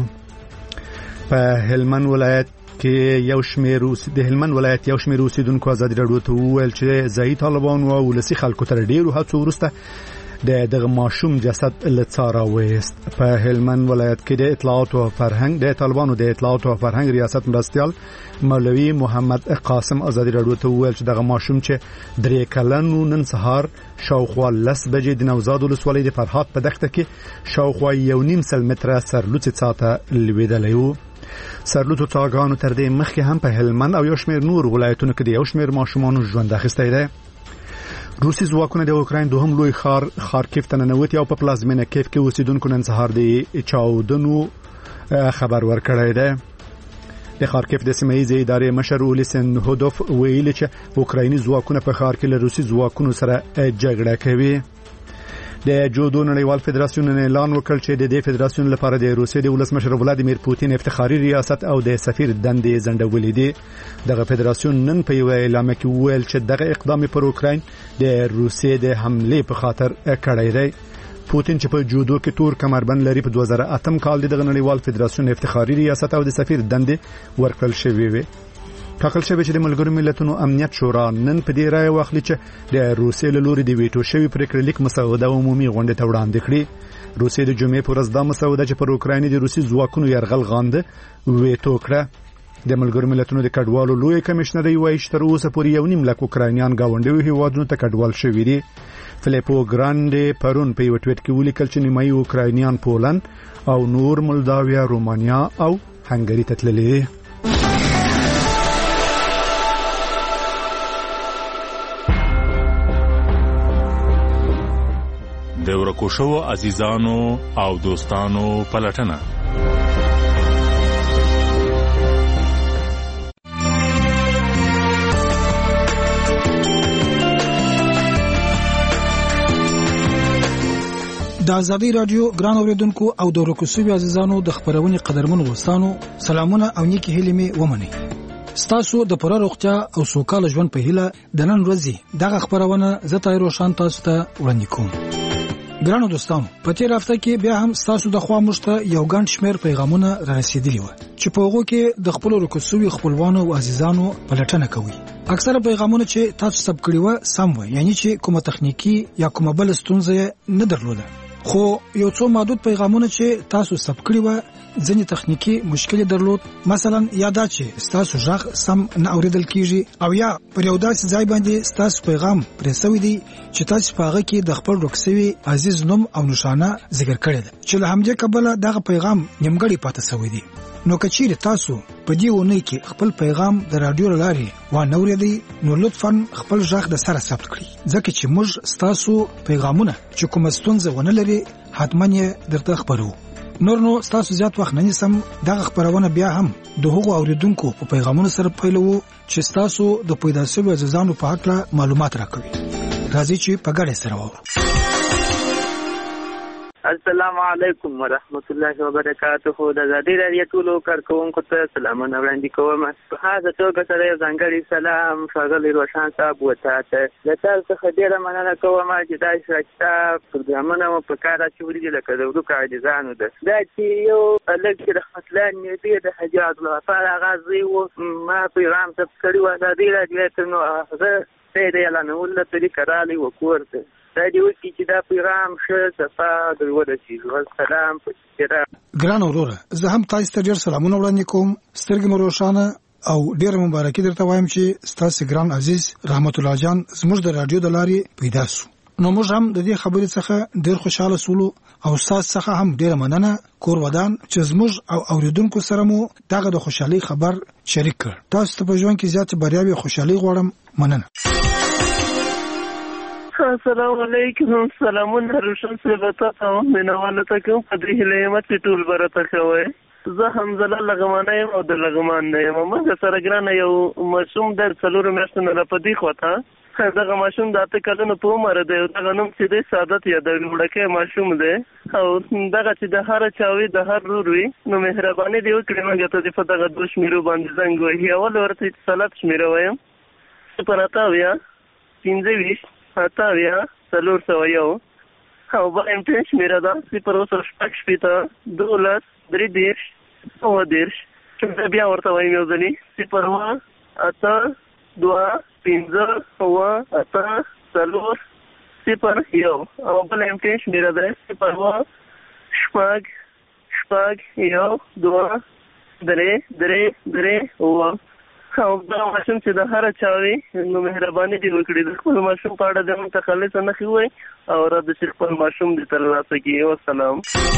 په هلمند ولایت کې یو شمېر اوسیدونکو ازادي راډیو ته وویل چې ځایي طالبانو او ولسي خلکو تر ډېرو هڅو وروسته دغه ماشوم جسد له څاره وایست. په هلمند ولایت کې د اطلاعات او فرهنګ د طالبانو د اطلاعات او فرهنګ ریاست مرستیال مولوي محمد قاسم ازادي راډیو ته وویل چې دغه ماشوم چې 3 کلن نن سهار شاوخوا 10 بجې د نوزاد ولسوالۍ د فرحات په دښته کې شاوخوا 1.5 متره سرلوڅي څاته لویدلی و. سرلوڅو څاګانو تر دې مخکې هم په هلمند او یو شمېر نور ولایتونو کې د یو شمېر ماشومانو ژوند اخیستی دی. روسي ځواکونه د اوکراین دوهم لوی ښار خارکیف ته ننوتي او په پلازمینه کیف کې اوسیدونکو نن سهار د چاودنو خبر ورکړی دی. د خارکیف د سیمه ییزې ادارې مشر اولیسن هودوف ویلي چې اوکرایني ځواکونه په ښار کې له روسي ځواکونو سره جګړه کوي. د جودو نړیوال فدراسیون اعلان وکړ چې د دې فدراسیون لپاره د روسیې د ولسمشر ولادیمیر پوتین افتخاري ریاست او د سفیر دندې ځنډولې دي. دغه فدراسیون نن په یو اعلامیه کې وویل چې دغه اقدام پر اوکراین د روسیې د حمله په خاطر کړی دی. پوتین چې په جودو کې تور کمربند لري په 2008 کال دغه نړیوال فدراسیون افتخاري ریاست او د سفیر دندې ورکړل شوې وي. ټاکل شوی چې د ملګرو ملتونو امنیت شورا نن په دې رائے واخلي چې د روسیې له لوري د ویټو شوی پریکړه لیک مسوده عمومي غونډه ته وړاندې کړي. روسیې د جمعې په ورځ دا مسوده چې پر اوکراین د روسي ځواکونو یرغل غانده ویټو کړه. د ملګرو ملتونو د کډوالو لوی کمشنري وایي چې تر اوسه پورې 1.5 لک اوکراینیان گاونډیو هیوادونو ته کډوال شوي دي. فلیپو ګراندې پرون په یو ټویټ کې ولیکل چې نیمایي اوکراینیان پولند او نور مولداویا، رومانیا او هنګری ته تللي دي. د ورکو شوو عزیزانو او دوستانو پلټنه. د ازادي رادیو ګران اوریدونکو او د ورکو شوو عزیزانو د خبرونې قدرمن غوستانو سلامونه او نیکی هیلې می ومني. ستاسو د پوره روغتیا او سوکاله ژوند په هیله د نن ورځې دغه خبرونه زه تایرو شان تاسو ته وړاندې کوم. ګرانو دوستانو، په تیر هفته کې بیا هم تاسو د خوا مشته یو ګڼ شمېر پیغامونه را رسیدلي و چې په هغو کې د خپل رکوسوي خپلوانو او عزیزانو پلټنه کوي. اکثره پیغامونه چې تاسو سب کړی و سم و، یعنی چې کومه تخنیکی یا کومه بل ستونزه نه درلوده. خو یو څو محدود پیغامونه چې تاسو سب کړی و ځینې تخنیکی مشکل درلود، مثلا یادا چې تاسو ژغ سم نه اوریدل کیږي او یا پر یو داسې ځای باندې تاسو پیغام پرېسوي دي چې تاسو په هغه کې د خپل رکسوي عزیز نوم او نشانه ذکر کړی دی چې له همدې کبله دغه پیغام نیمګړی پاتې شوی دی. نو کچیر تاسو په دې ونې کې خپل پیغام د رادیو لارې و نوریدي، نو لطفاً خپل ژغ د سره ثبت کړئ، ځکه چې موږ تاسو پیغامونه چې کوم ستونزه ونه لري حتماً یې درته خبرو. نو تاسو زیات وخت نه نیسم، دغه خبرونه بیا هم د هغو اوریدونکو په پیغامونو سره پیلوو چې تاسو د پیدا شویو عزیزانو په اړه معلومات راکوي. راځئ چې په ګډه سره وورو. السلام علیکم ورحمت الله وبرکاته. د ازادي رادیو ټولو کارکونکو ته سلامونه وړاندې کوم. په هغه توګه سره یو ځانګړی سلام ښاغلی روشن صاحب وته د تاسو څخه ډېره مننه کوم چې دا شراکتا پروګرامونه مو په کار اچولي دي لکه د ورکو عاجزانو ده. دا چې یو هلک چې رحمتالله نیبي د حاجي عبدالغفار اغا زوی و، ما پیغام ثبت کړی و ازادي رادیو ته، نو هغه ته د اعلانولو له طریقه راغلی و کور ته. دا دی وکړي چې دا پیغام ښه صفا در ورسېږي. والسلام. ګران وروره، زه هم تاسو ته ډېر سلامونه وړاندې کوم. سترګې مو روښانه او ډیر مبارکي درته وایم چې ستاسو ګران عزیز رحمت الله جان زموږ د رادیو د لارې پیدا شو. نو موږ هم د دې خبرې څخه ډیر خوشاله سولو او تاسو څخه هم ډیر مننه کور ودان چې زموږ او اوریدونکو سره مو دغه د خوشحالي خبر شریک کړ. تاسو ته په ژوند کې زیات بریاوي او خوشحالي غواړم. مننه. السلام علیکم. سلامونه روشن سیبتا تمام مینوالو ته کوم په دې هلمت ټول برته کوي. زه حمزله لغمانه یم او د لغمان نه یم. موږ سره ګران یو مشوم در څلور میاشتې نه پدې خوته دغه ماشوم د 8 کلونو په عمر دی. دغه نوم چې دی سعادت یا د وړکه ماشوم دی او دغه چې د هر چاوي د هر روروي نو مهرباني دی وکړئ موږ ته په دغه د شمیرو باندې زنګ وهي. اول ورته صلات شمیره وایم 0 15 28 401 او بل امتحان شمیره ده 0 12 13 14 بیا ورته وایم یو ځلې 0 8 2 15 8 4 0 او بل امتحان شمیره ده 0 شپږ 1 2 3 او دا ماشوم چې د هر چاوي نو مهرباني دی وکړي د خپل ماشوم په اړه د متخلص نه خوي او را د خپل ماشوم د ترلاسه کی. والسلام.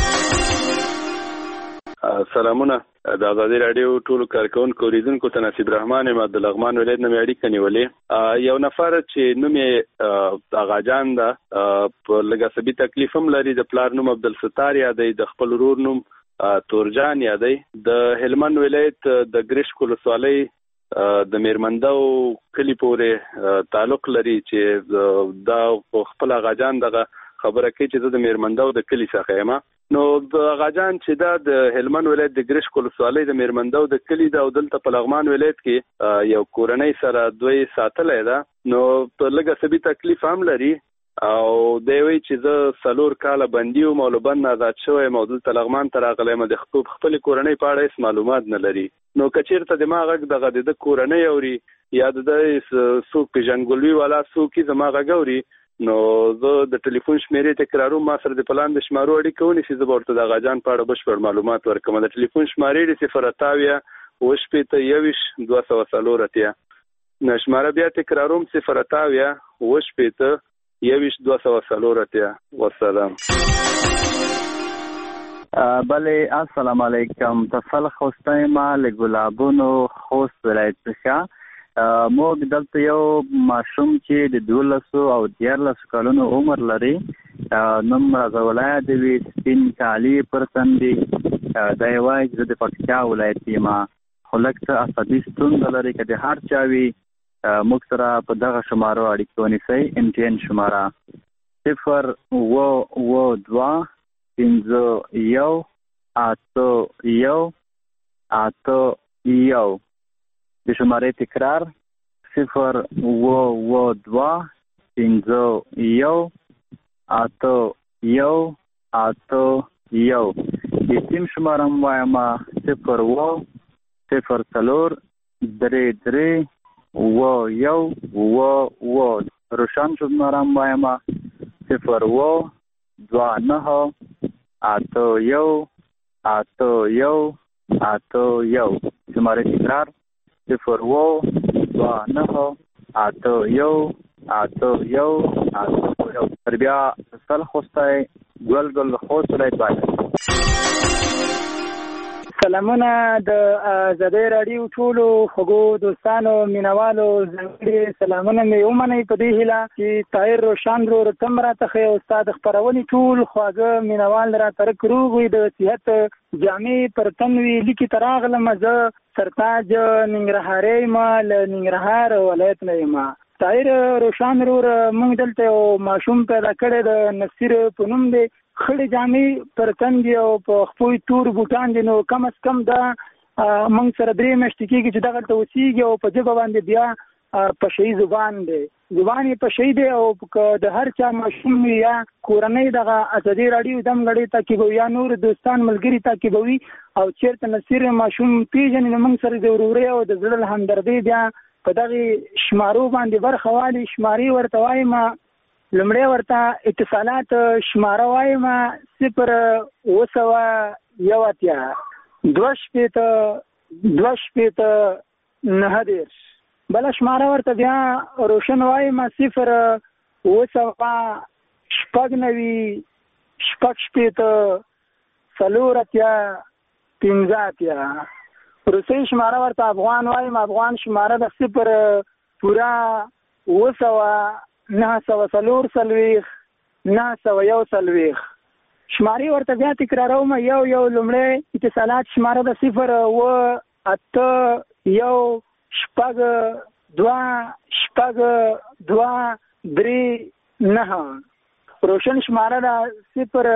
سلامونه د آزادي رادیو ټولو کارکونکو اوریدونکو ته نصیب رحمان یم د لغمان ولایت نه اړیکه نیولې. یو نفر چې نوم یې اغاجان ده په لږه سبي تکلیف هم لري. د پلار نوم عبدالستار یادی د خپل ورور نوم تورجان یادی. د هلمند ولایت د ګریش ولسوالۍ د میرمندو کلی پورې تعلق لري چې دا خپل اغاجان دغه خبره کوي چې د میرمندو د کلی څخه یم. نو د اغاجان چې دا د هلمند ولایت د ګریش ولسوالۍ د میرمندو د کلی دا او دلته په لغمان ولایت کې یو کورنۍ سره دوی ساتلې ده. نو په لږه سبي تکلیف هم لري او دی وی چې زه 4 کاله بندي او مولبند آزاد شوی موضوع تلغمان تر اغلم د خپل کورنۍ په اړه هیڅ معلومات نه لري. نو کچیرته دماغ دغه د کورنۍ اوري یا د سوق پیژنګلوي والا سوقي دماغ غوري نو زه د ټلیفون شمیرې تکراروم. ما سره د پلان د شمارو اړیکه ونی چې زه ورته د غاجان په اړه بشپړ معلومات ورکوم. د ټلیفون شمارې 0 نشماره بیا تکراروم 0 240 والسلام. بله السلام علیکم. تفل خوستایما لګلابونو خوست ولایت څخه موږ دلته یو ماشوم چې د 12 او 13 کلونو عمر لري نوم راځولای دی سپین کالی پرتندي دا یوای د پکتیا ولایت ما خلکته عصبي ستون لري کده هر چاوي موږ سره په دغه شمارو اړیکه ونیسئ. امتحان شماره 0 2 5 1 8 1 د شمارې تکرار 0 2 5 1 8 1 د تیم شماره وایم 0 0 3 روشن شماره وایم 0 2 9 8 1 شماره تکرار 0 2 9 8 1 تربیه سل خوستای ګل خوست ولایت باندې. سلامونه د آزادي رادیو ټولو خوږو دوستانو مینوالو ځانګړي سلامونه مې ومنئ په دې هیله چې طاهر روشن ورور تم راته ښه استاد خپرونې ټول خواږه مینوال راته روغ وي د صحت جامې پر تن وي لیکي تر راغلم زه سرتاج ننګرهارۍ یم له ننګرهار ولایت نه یم. طاهر روشن ورور موږ دلته یو ماشوم پیدا کړی د نصیر په نوم دی. خړې جامې پر تن دي او په خپل تور بوټان دي. نو کم از کم دا موږ سره 3 میاشتې کېږي چې دغه ته اوسېږي او په ژبه باندې بیا په شي زبان دی یې په شي دی او د هر چا ماشوم یا کورنۍ دغه آزادي رادیو دم غړي تعقیبوي یا نور دوستان ملګري تعقیبوي او چیرته نصیر ماشوم پیژنې نو موږ سره د ورورۍ او د زړه همدردۍ بیا په دغه شمارو باندې برخه والي. شماري ورته وایم لمړی ورته اتصالات شماره وایم 0 2 1 2 2 9 بل شماره ورته بیا روشن وایم 0 9 روسي شماره ورته افغان وایم افغان شماره د 0 پورا 900 شماري ورته بیا تکراروم یو لومړی اتصالات شماره د 0 8 روشن شماره د 0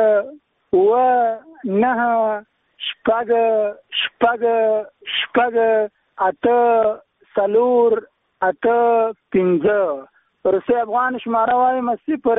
روسي افغان شماره وایم 0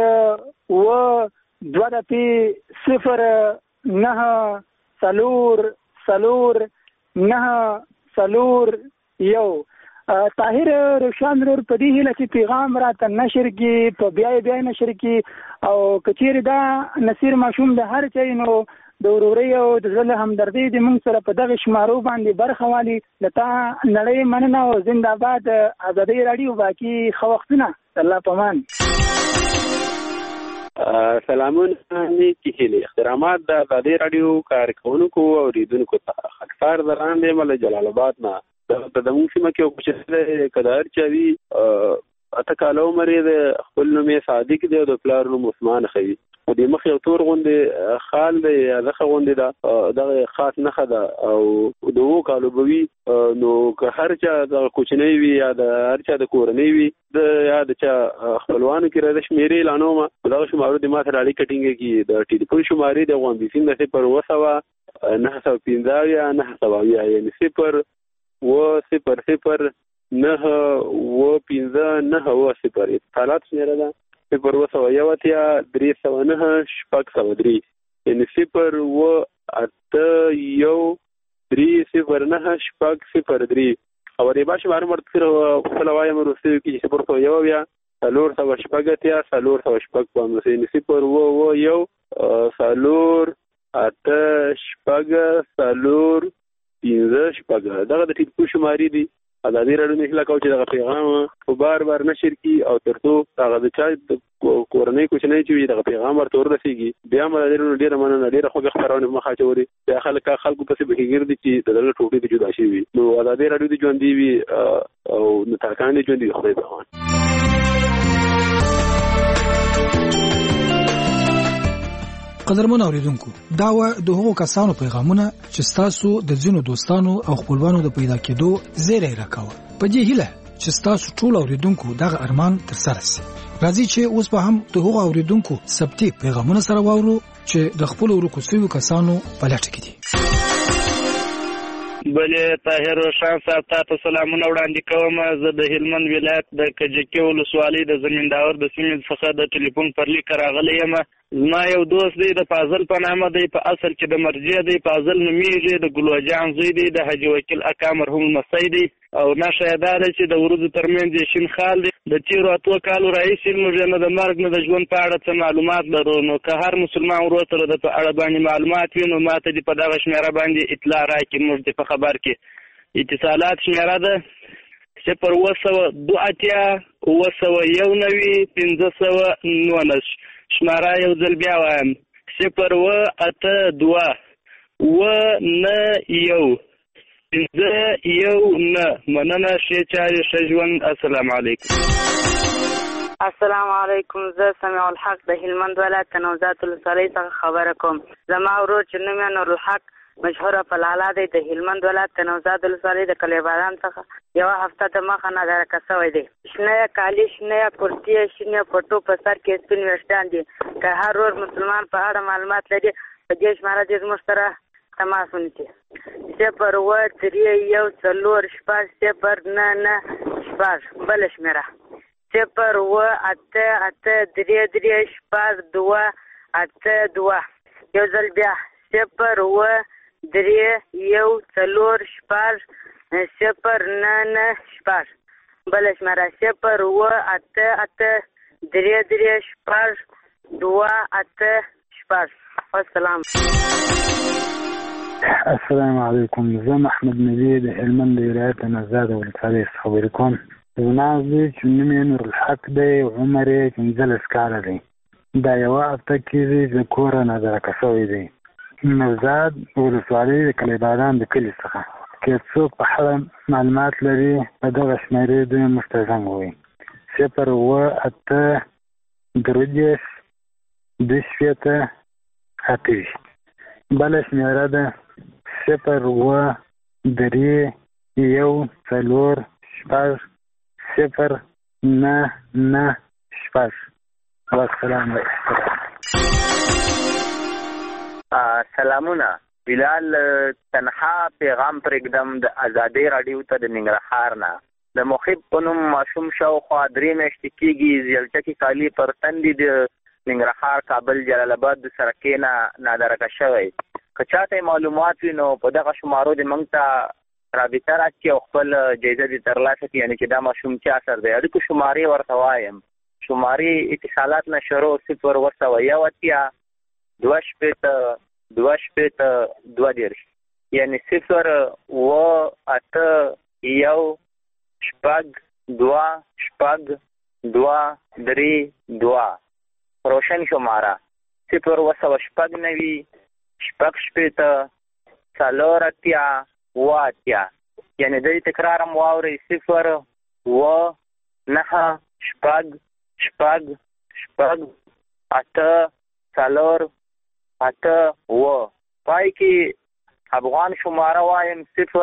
طاهر روشان رور په دې هیله چې پیغام راته نشر کی په بیا نشر کی او کچیر دا نصیر ماشوم د هر چا نو د وروري او د زړه همدردي د موږ سره په دغه شمارو باندې برخه والی لته نړۍ مننه او زنده‌باد ازادي رادیو باقي خو وختونه الله پامان سلامونه نیکی هیلې احترامات د ازادي رادیو کارکونکو او اوریدونکو ته خاکسار دران دی مله جلال آباد نه د موږ سیمه کې کوشش کدار چوي اته کالو مری د خپل نوم صادق دی او د پلار نوم عثمان خوي د مخ یو تور غوندې خال دی دغه غوندې دا خاص نه خدا او دوه کالو بوي نو که هر چا د کوچنی وي یا د هر چا د کورنۍ وي د یا د چا خپلوانو کې راځي شمیرې لانومه دغه شمارو د ماته اړیکه ټینګه کی د ټلیفون شمارې د غونډې سیم د 0 950 یعنی 0 حالات شمیره ده 0 یعنی 0 او د باشه باندې مرتفر خپل وایم روسي کې 0 یا 0 دغه د ټلیفون شمارې دي ازادي رادیو نه هله کوي چې دغه پیغام په بار نشر کی او ترڅو هغه د چا کورنۍ کوچنۍ چې دغه پیغام ورته ورسیږي بیا موږ ډیره مننه ډیره خوږه خبرونه مخه چوري بیا خلکو پسې بهیګر دي چې دغه ټوټې د جدا شي وي نو ازادي رادیو د ژوند دی او نتاکان دي ژوند دی خدای په امان قدرمن اوریدونکو دا و د هغو کسانو پیغامونه چې تاسو د ځینو دوستانو او خپلوانو د پیدا کېدو زیری راکاوه په دې هیله چې تاسو ټول اوریدونکو دغه ارمان تر سره شي راځي چې اوس به هم د هغو اوریدونکو ثبتي پیغامونه سره واورو چې د خپل ورکو شویو کسانو په لټه کې دي بلې طاهر روشان صاحب تاسو سلامونه وړاندې کوم زه د هلمند ولایت د کجکي ولسوالۍ د زمینداور د سیمې څخه د ټلیفون پر لیک راغلی یم زما یو دوست دی د فاضل په نامه دی په اصل کې د مرجع دی فاضل نومیږي د ګلوجان زوی دی د حاجي وکیل اکا مرحوم لمسی دی او نشه یې دا ده چې د وروځو ترمنځ یې شین خال دی د تېرو 8 کالو راهیسې موږ نه د مرګ نه د ژوند په اړه څه معلومات لرو نو که هر مسلمان ورور سره د په اړه باندې معلومات وي نو ماته دې په دغه شمېره باندې اطلاع راکړي موږ دې په خبر کې اتصالات شمېره ده 0 شماره یو ځل بیا وایم 0 مننه ښه چارې ښه ژوند السلام علیکم السلام علیکم زه سمیع الحق د هلمند ولایت نوزاد ولسوالۍ څخه خبره کوم زما ورور چې نوم یې نور الحق مشهوره فلاله دی د هلمند ولایت نوزاد ولسوالۍ د کلی باران څخه یو هفته د مخه نادرکه شوی دی شنه کالي شنه کرتي شنه پټو په سر کې سپین ویښتان دي که هر ورور مسلمان په اړه معلومات لري په دې شماره دې زموږ سره تماس ونیسي 0 بله شمېره 0 یو ځل بیا 0 بله شمېره 0 والسلام السلام علیکم. زه محمد نبی د هلمند د ولایت نزاد ولسوالۍ څخه خبرې کوم. زما زوی چې نوم یې نورالحق دی، عمر یې 15 کاله دی. دا یوه هفته کېږي د کوره نادرکه شوی دی. نوزاد ولسوالۍ د کلیبادان د کلي څخه. که څوک په اړه معلومات لري په دغه شمېرې دوی موږ ته زنګ ووایي. 0 بله شمېره ده 0-3-1-4-0-9-9-6. والسلام علیکم. سلامونه. بلال تنها پیغام پرېږدم د ازادۍ راډیو ته د ننګرهار نه. د مخیب په نوم ماشوم شاوخوا 3 میاشتې کېږي زیلچکې کالي پر تندي د ننګرهار کابل جلال آباد د سرکې نه نادرکه شوی. که چاته معلومات وي نو په دغه شمارو د موږ ته رابطه راکړي او خپل جایزه دې ترلاسه کړي، یعنې چې دا ماشوم چا سره دی. اړیکو شمارې ورته وایم. شمارې اتصالات نه شروع 0-2-1-2-2-2-2 یعنې 0-1-2-2-2-3-2. روشن شماره 0-2-6-4-4-8 یعنی د تکرارم واوري 0-9-8-4-8 پای کې افغان شماره وایم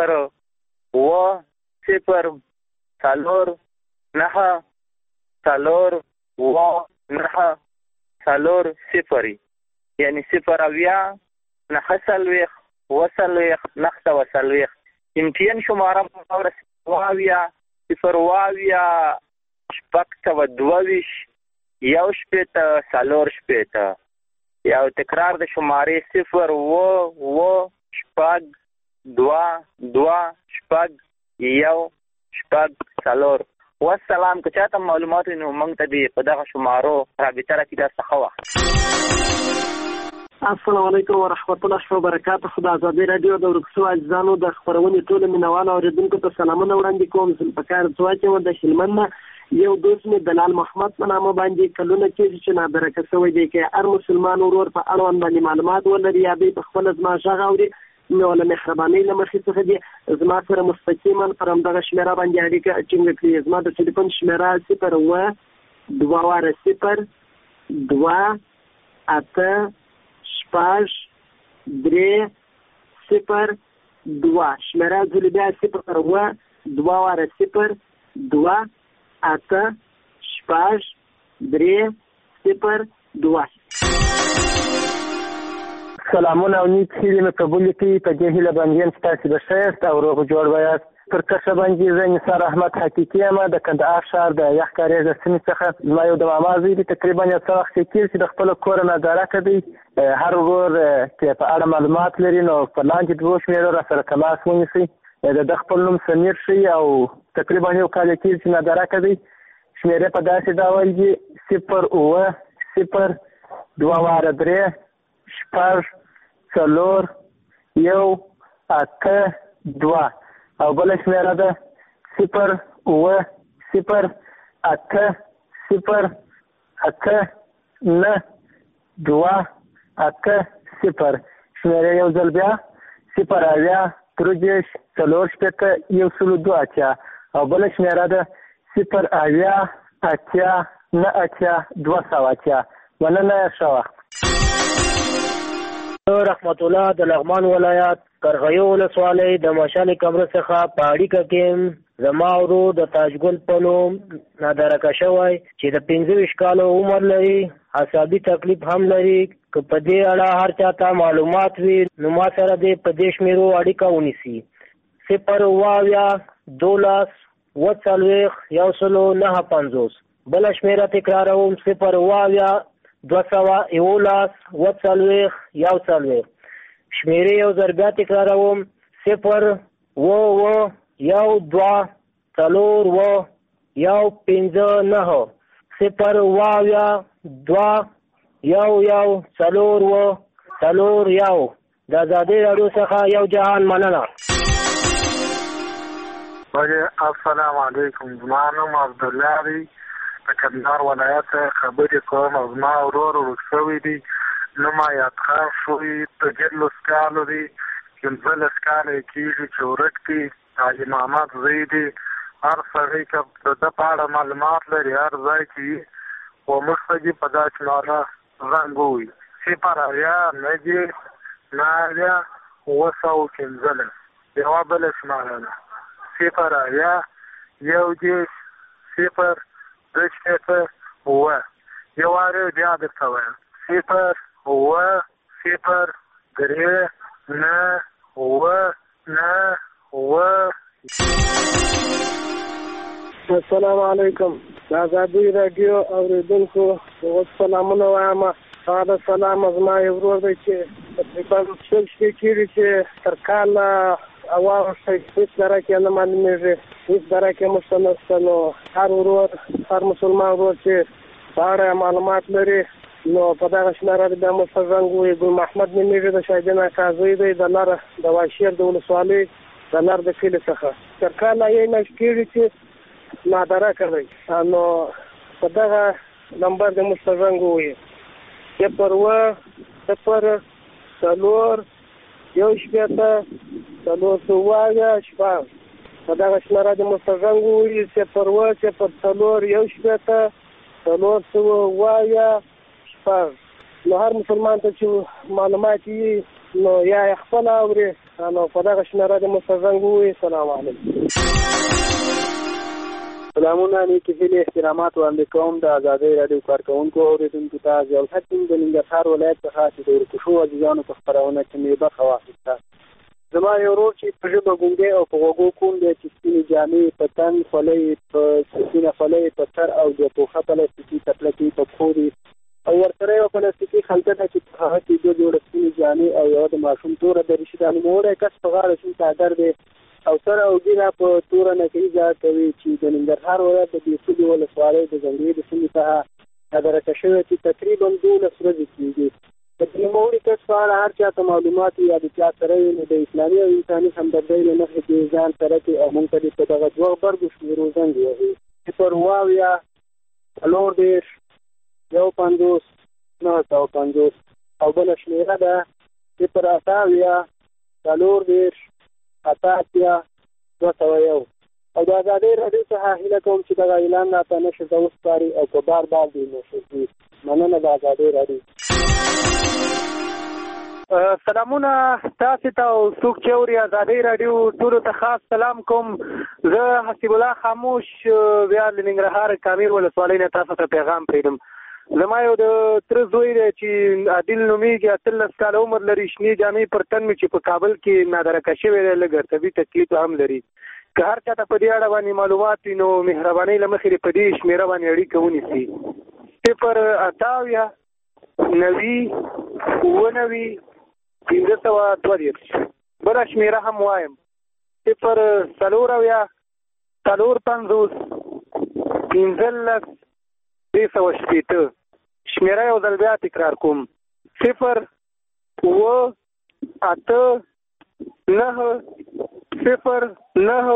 0-0-9-4-9-0 یعنی 0-9-9 امتیان شماره واوره 0-0-6-22 یو تکرار د شمارې 0-0-2-2-1-4. والسلام. که چاته معلومات وي نو موږ ته دې په دغه شمارو رابطه راکړي. دا څه ښه وخت. السلام علیکم ورحمت الله وبرکاته. د ازادۍ راډیو د ورکسو عزیزانو د خپرونې ټول مینوال اوریدونکو ته سلامونه وړاندې کوم. ذوالفقار ځواکي و د هلمند نه. یو دوست مې دلال محمد په نامه باندې کلونه کېږي چې نادرکه شوی دی. که هر مسلمان ورور په اړوند باندې معلومات ولري یا دوی په خپله زما غږ اوري نو له مهربانۍ له مخې څخه دې زما سره مستقیما پر همدغه شمېره باندې اړیکه ټینګه کړي. زما د ټلیفون شمېره 0-2-8-6-3-0-2 شمېره ځلې بیا 0-2-8-6-3-2. سلامونه او نیک هیلې مې قبول کړي. په دې هیله باندې یم چې تاسې به ښه یاست او روغ جوړ به یاست. پر کښه باندې زه نثار احمد حقیقي یم د کندهار ښار د یخ کاریز د سیمې څخه. زما یو د ماما زوی دی تقریبا یو څه وخت کېږي چې د خپله کوره نادرکه دی. هر ورور چې په اړه معلومات لري نو په لاندې 2 شمېرو را سره تماس ونیسئ. د خپل نوم سمیر ښیي او تقریبا یو کال کېږي چې نادرکه دی. شمېرې په داسې ډول دي 0-0-2-3-4-1-8-2 او بله شمېره ده 0-0-8-8-9-2-8-0 شمېره یو ځل بیا 0-4-1-2 او بله شمېره ده 0-8-9-2. مننه. ښه وخت. رحمت الله د لغمان ولایت قرغیو ولسوالۍ د مشال کمره څخه په اړیکه کې زما ورور د تاجګل په نوم نادرکه شوی چې د 25 کالو عمر لري. عصبي تکلیف هم لري. که په دې اړه هر چاته معلومات وي نو ما سره دې په دې شمېرو اړیکه ونیسي. 0-2-40-150. بله شمېره تکراروم 0-2-11-40. شمېرې یو ځل بیا تکراروم 0-2-2-4-1-5-9. 0-2-2-1-1-4-1. د ازادي راډیو څخه یو جهان مننه. السلام علیکم. زما نوم عبدالله دی، د کندهار ولایت خبرې کوم. او زما ورور ورک شوی دی، نوم یاد خان شوی، 15 کالو دی، 15 کاله کېږي چې ورک دی. حاجي محمد زوی دی. هر سړی که د په اړه معلومات لري هر ځای کې و موږ ته دې په دا شماره زنګ ووهي 089 یوه بله شماره ده 010 یو وارې بیا درته وایم 01039 السلام علیکم. د ازادي راډیو اوریدونکو سلامونه وایم. دا سلام زما یو ورور دی چې تقریبا شل شپې کېږي چې تر کاله واوښتی، هېڅ دره کې نه معلومېږي، هېڅ دره کې موږ ته نشته. نو هر ورور، هر مسلمان ورور چې په اړه معلومات لري نو په دغه شماره بیا موږ ته زنګ ووهي. ګل محمد نومېږي، د شاهدین اکا زوی دی، د لاره د واشیر د ولسوالۍ د لار د کلي څخه. تر کاله یې میاشت کېږي چې نادره کوي. نو په دغه نمبر د موږ ته زنګ ووهي 01014 په دغه شماره د موږ ته زنګ ووهي 01014 نو هر مسلمان ته چې معلومات وي نو یا یې خپل اوري نو په دغه شماره د موږ ته زنګ ووهي. سلام علیکم. سلامونه، نیکې هیلې احترامات وړاندې کوم د ازادۍ راډیو کارکوونکو او اورېدونکو ته. ضیاءالحق د ننګرهار ولایت څخه چې د ورکو شوو عزیزانو په خپرونه کې مې برخه واخیسته. زما یو ورور چې په ژبه ګونګی او په غوږو کوڼ دی، چې سپینې جامې په تن، خولۍ په سپینه خولۍ په سر او د پوښه پلاستیکي تپلکې په پښو دي، او ورسره یوه پلاستیکي خلطه ده چې په هغه کې 2 جوړه سپینې جامې او یوه د ماشوم توره دریشي ده. نوموړی کس په غاړه شین څادر دی او سره او ګیره په توره نکري ځای کوي چې د ننګرهار ولایت د بیسلي ولسوالۍ د ځنګلي د سیمې څخه نادرکه شوی چې تقریبا 12 ورځې کېږي. د نوموړي کس په اړه هر چا ته معلومات یا د چا سره یې نو د اسلامي او انساني همدردۍ له مخې دې ځان سره کړي او موږ ته دې په دغه 2 غبرګو شمېرو زنګ ووهي 0 40 51 950 او بله شمېره ده 0 40 اتاتیا 201. او د ازادۍ راډیو څخه هیله کوم چې دغه اعلان راته نشر ته وسپاري او په بار بار دې نشر کړي. مننه د ازادۍ راډیو. سلامونه تاسو ته او څوک چې اوري ازادۍ راډیو ټولو ته خاص سلام کوم. زه حسیب الله خاموش بیا د ننګرهار کامیر ولسوالۍ نه تاسو ته پیغام پرېږدم. زما یو د تره زوی دی چې عادل نومېږي، 18 کاله عمر لري، شنې جامې پر تن مې چې په کابل کې نادرکه شوی دی، لږ طبي تکلیف هم لري. که هر چاته په دې اړه باندې معلومات وي نو مهربانۍ له مخې په دې شمېره باندې اړیکه ونیسي 0 بله شمېره هم وایم 0 15 شمېره یو ځل بیا تکرار کوم 0 8 9 0 9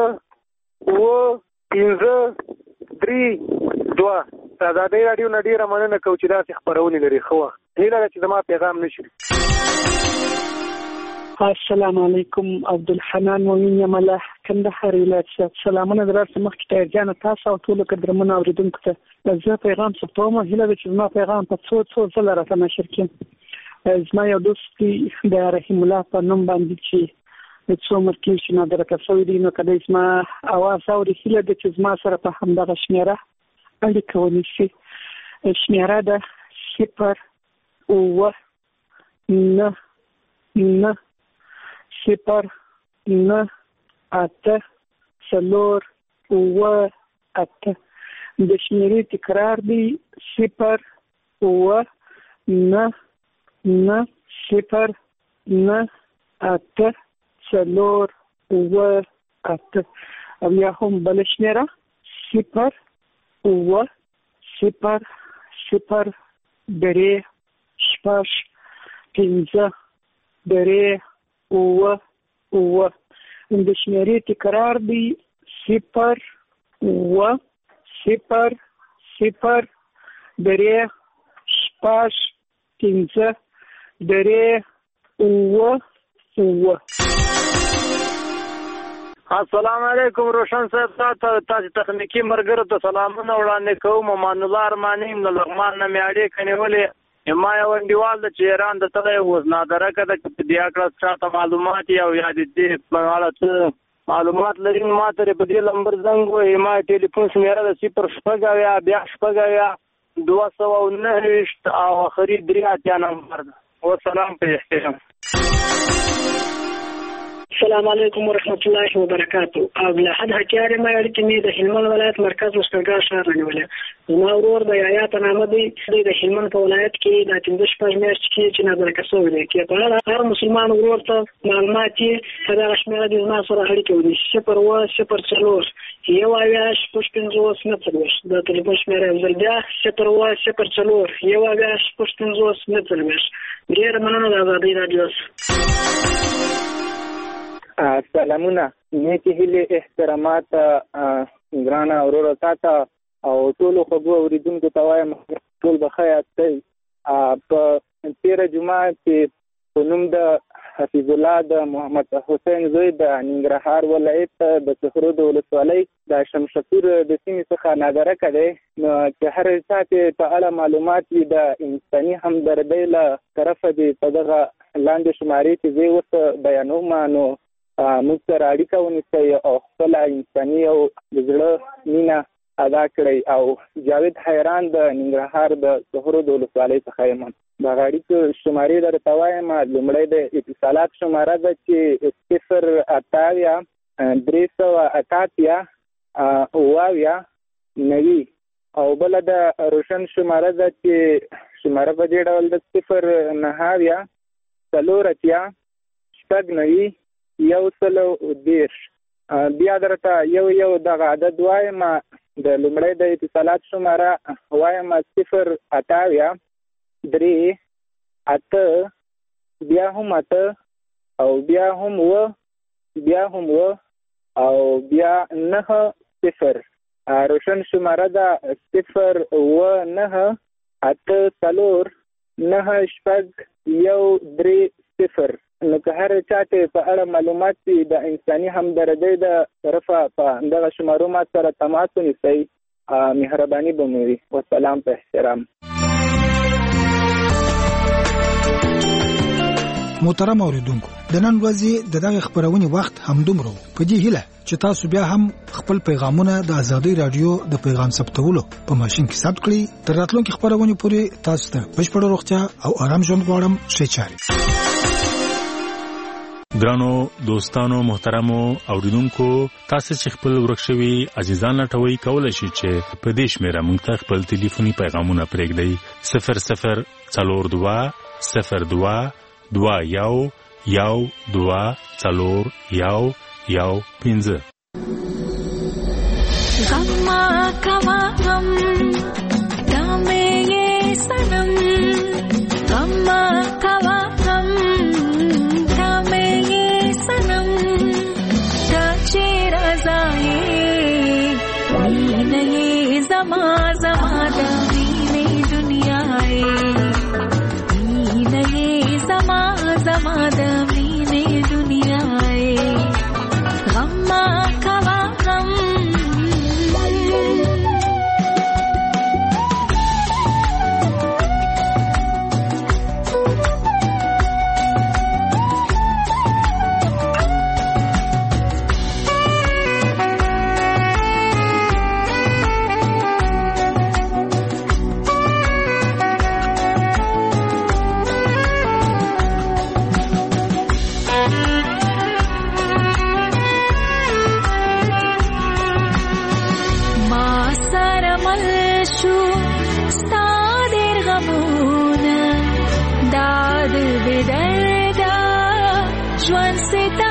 15 3 2. ازادۍ راډیو نه ډېره مننه کوم چې داسې خپرونې لري. ښه وخت. هیله ده چې زما پیغام نشي. السلام علیکم. عبدالحنان مومن یم له کندهار ولایت څخه. سلامونه درته مخکې ته جان تاسو او ټول قدرمنو اوریدونکو ته. زه پیغام ثبتوم. هیله ده چې زما پیغام په څو ځله راته نشر کړم. زما یو دوست د رحیم الله په نوم باندې چې د څو عمر کې چې نادرکه شوی دی، نو کله زما اواز اوري، هیله ده چې زما سره په همدغه شمېره اړیکه ونیسي. شمېره ده 0 9 9 0 9 8 4 8. د شمېرې تکرار دی 0 9 9 0 9 8 4 8. او یا هم بله شمېره 0 0 0 0 5 5 درې اووه اووه. د شمیرې تکرار دی 0 اووه 0 0 درې شپږ 15 درې اووه اووه. السلام علیکم روشن صاحب، تاسو تخنیکی مرګرو ته سلامونه وړاندې کوم. امان الله ارماني د لغمان نه میاړې کنيولې ما یو انډیوال د چیران د تله وز نادره کده په دې اړه څه معلومات او یاد دي په اړه معلومات لري. ما ته په دې نمبر زنګ وې، ما ټلیفون شمیره د 0 یا بیا 209 او اخري 3 نمبر ده. والسلام په احترام. السلام علیکم ورحمت الله وبرکاتو. ابل حد حکیار ما یړ کې د هلمند ولایت مرکز مشکلګاه شهر رانیولې. زما ورور د یایا ته نامه دی د هلمند په ولایت کې د 15 میاشتې کې چې نظر کسو دی کې په اړه هر مسلمان ورور ته معلومات یې په دغه شمیره د زما سره اړیکه ونی 0 یو اویاش پښتنځوس نه څلوش د ټلیفون شمیره زل بیا 0 یو اویاش پښتنځوس نه څلوش. ډیر مننه د آزادۍ رادیو. سلامونه، نیکی هیلې احترامات ګرانه اورورو تاته او ټولو خوږو اوریدونکو ته وایم ټول بخیر یاستئ. په تېره جمعه کې په نوم د حفیظ الله د محمد حسین زوی د ننګرهار ولایت د سهرود ولسوالۍ د شمشپور د سیمې څخه نادره کړی نو چې هر چا ته په اړه معلومات وي د انساني همدردۍ له طرفه دې په دغه لاندې شمارې چې زه ورته بیانوم نو موږ سره اړیکه ونیسئ او خپله انساني او د زړه مینه ادا کړئ. او جاوید حیران د ننګرهار د سهرود ولسوالۍ څخه یم. دغه اړیکو شمارې درته وایم. لومړی د اتصالات شماره ده چې 088 388 90 او بله د روشن شماره ده چې شماره په دې ډول ده 090 480 90 110. بیا درته یو دغه عدد وایم. د لومړی د اتصالات شماره وایم 088 3 بیا هم 8 او بیا هم او بیا 90. روشن شماره ده 019 84 9 نو که هر چاته په اړه معلومات وي د انساني همدردۍ د طرفه په دغه شمارو ما سره تماس ونیسئ. مهرباني به مو وي. والسلام په احترام. محترم اوریدونکو، د نن ورځې د دغه خبرونې وخت همدومره په دې هیله چې تاسو بیا هم خپل پیغامونه د آزادۍ رادیو د پیغام ثبتولو په ماشين کې ثبت کړئ. تر راتلونکي خبرونه پورې تاسو ته بشپړ روغتیا او آرام ژوند غواړم. ښه چاري. ګرانو دوستانو محترمو اوریدونکو، تاسو چې خپل ورکشوي عزیزان لټوي کولای شئ چې په دې شمیره موږ ته خپل ټلیفوني پیغامونه پرېږدئ. 0042 02 21 12 4 غما کما غم دامے یہ سنم غما کما غم دامے یہ سنم داچے رضائے نہیں زما زما دامے دنیا نہیں زما زما دامے دنیا غما کما غم ژوند ستاسو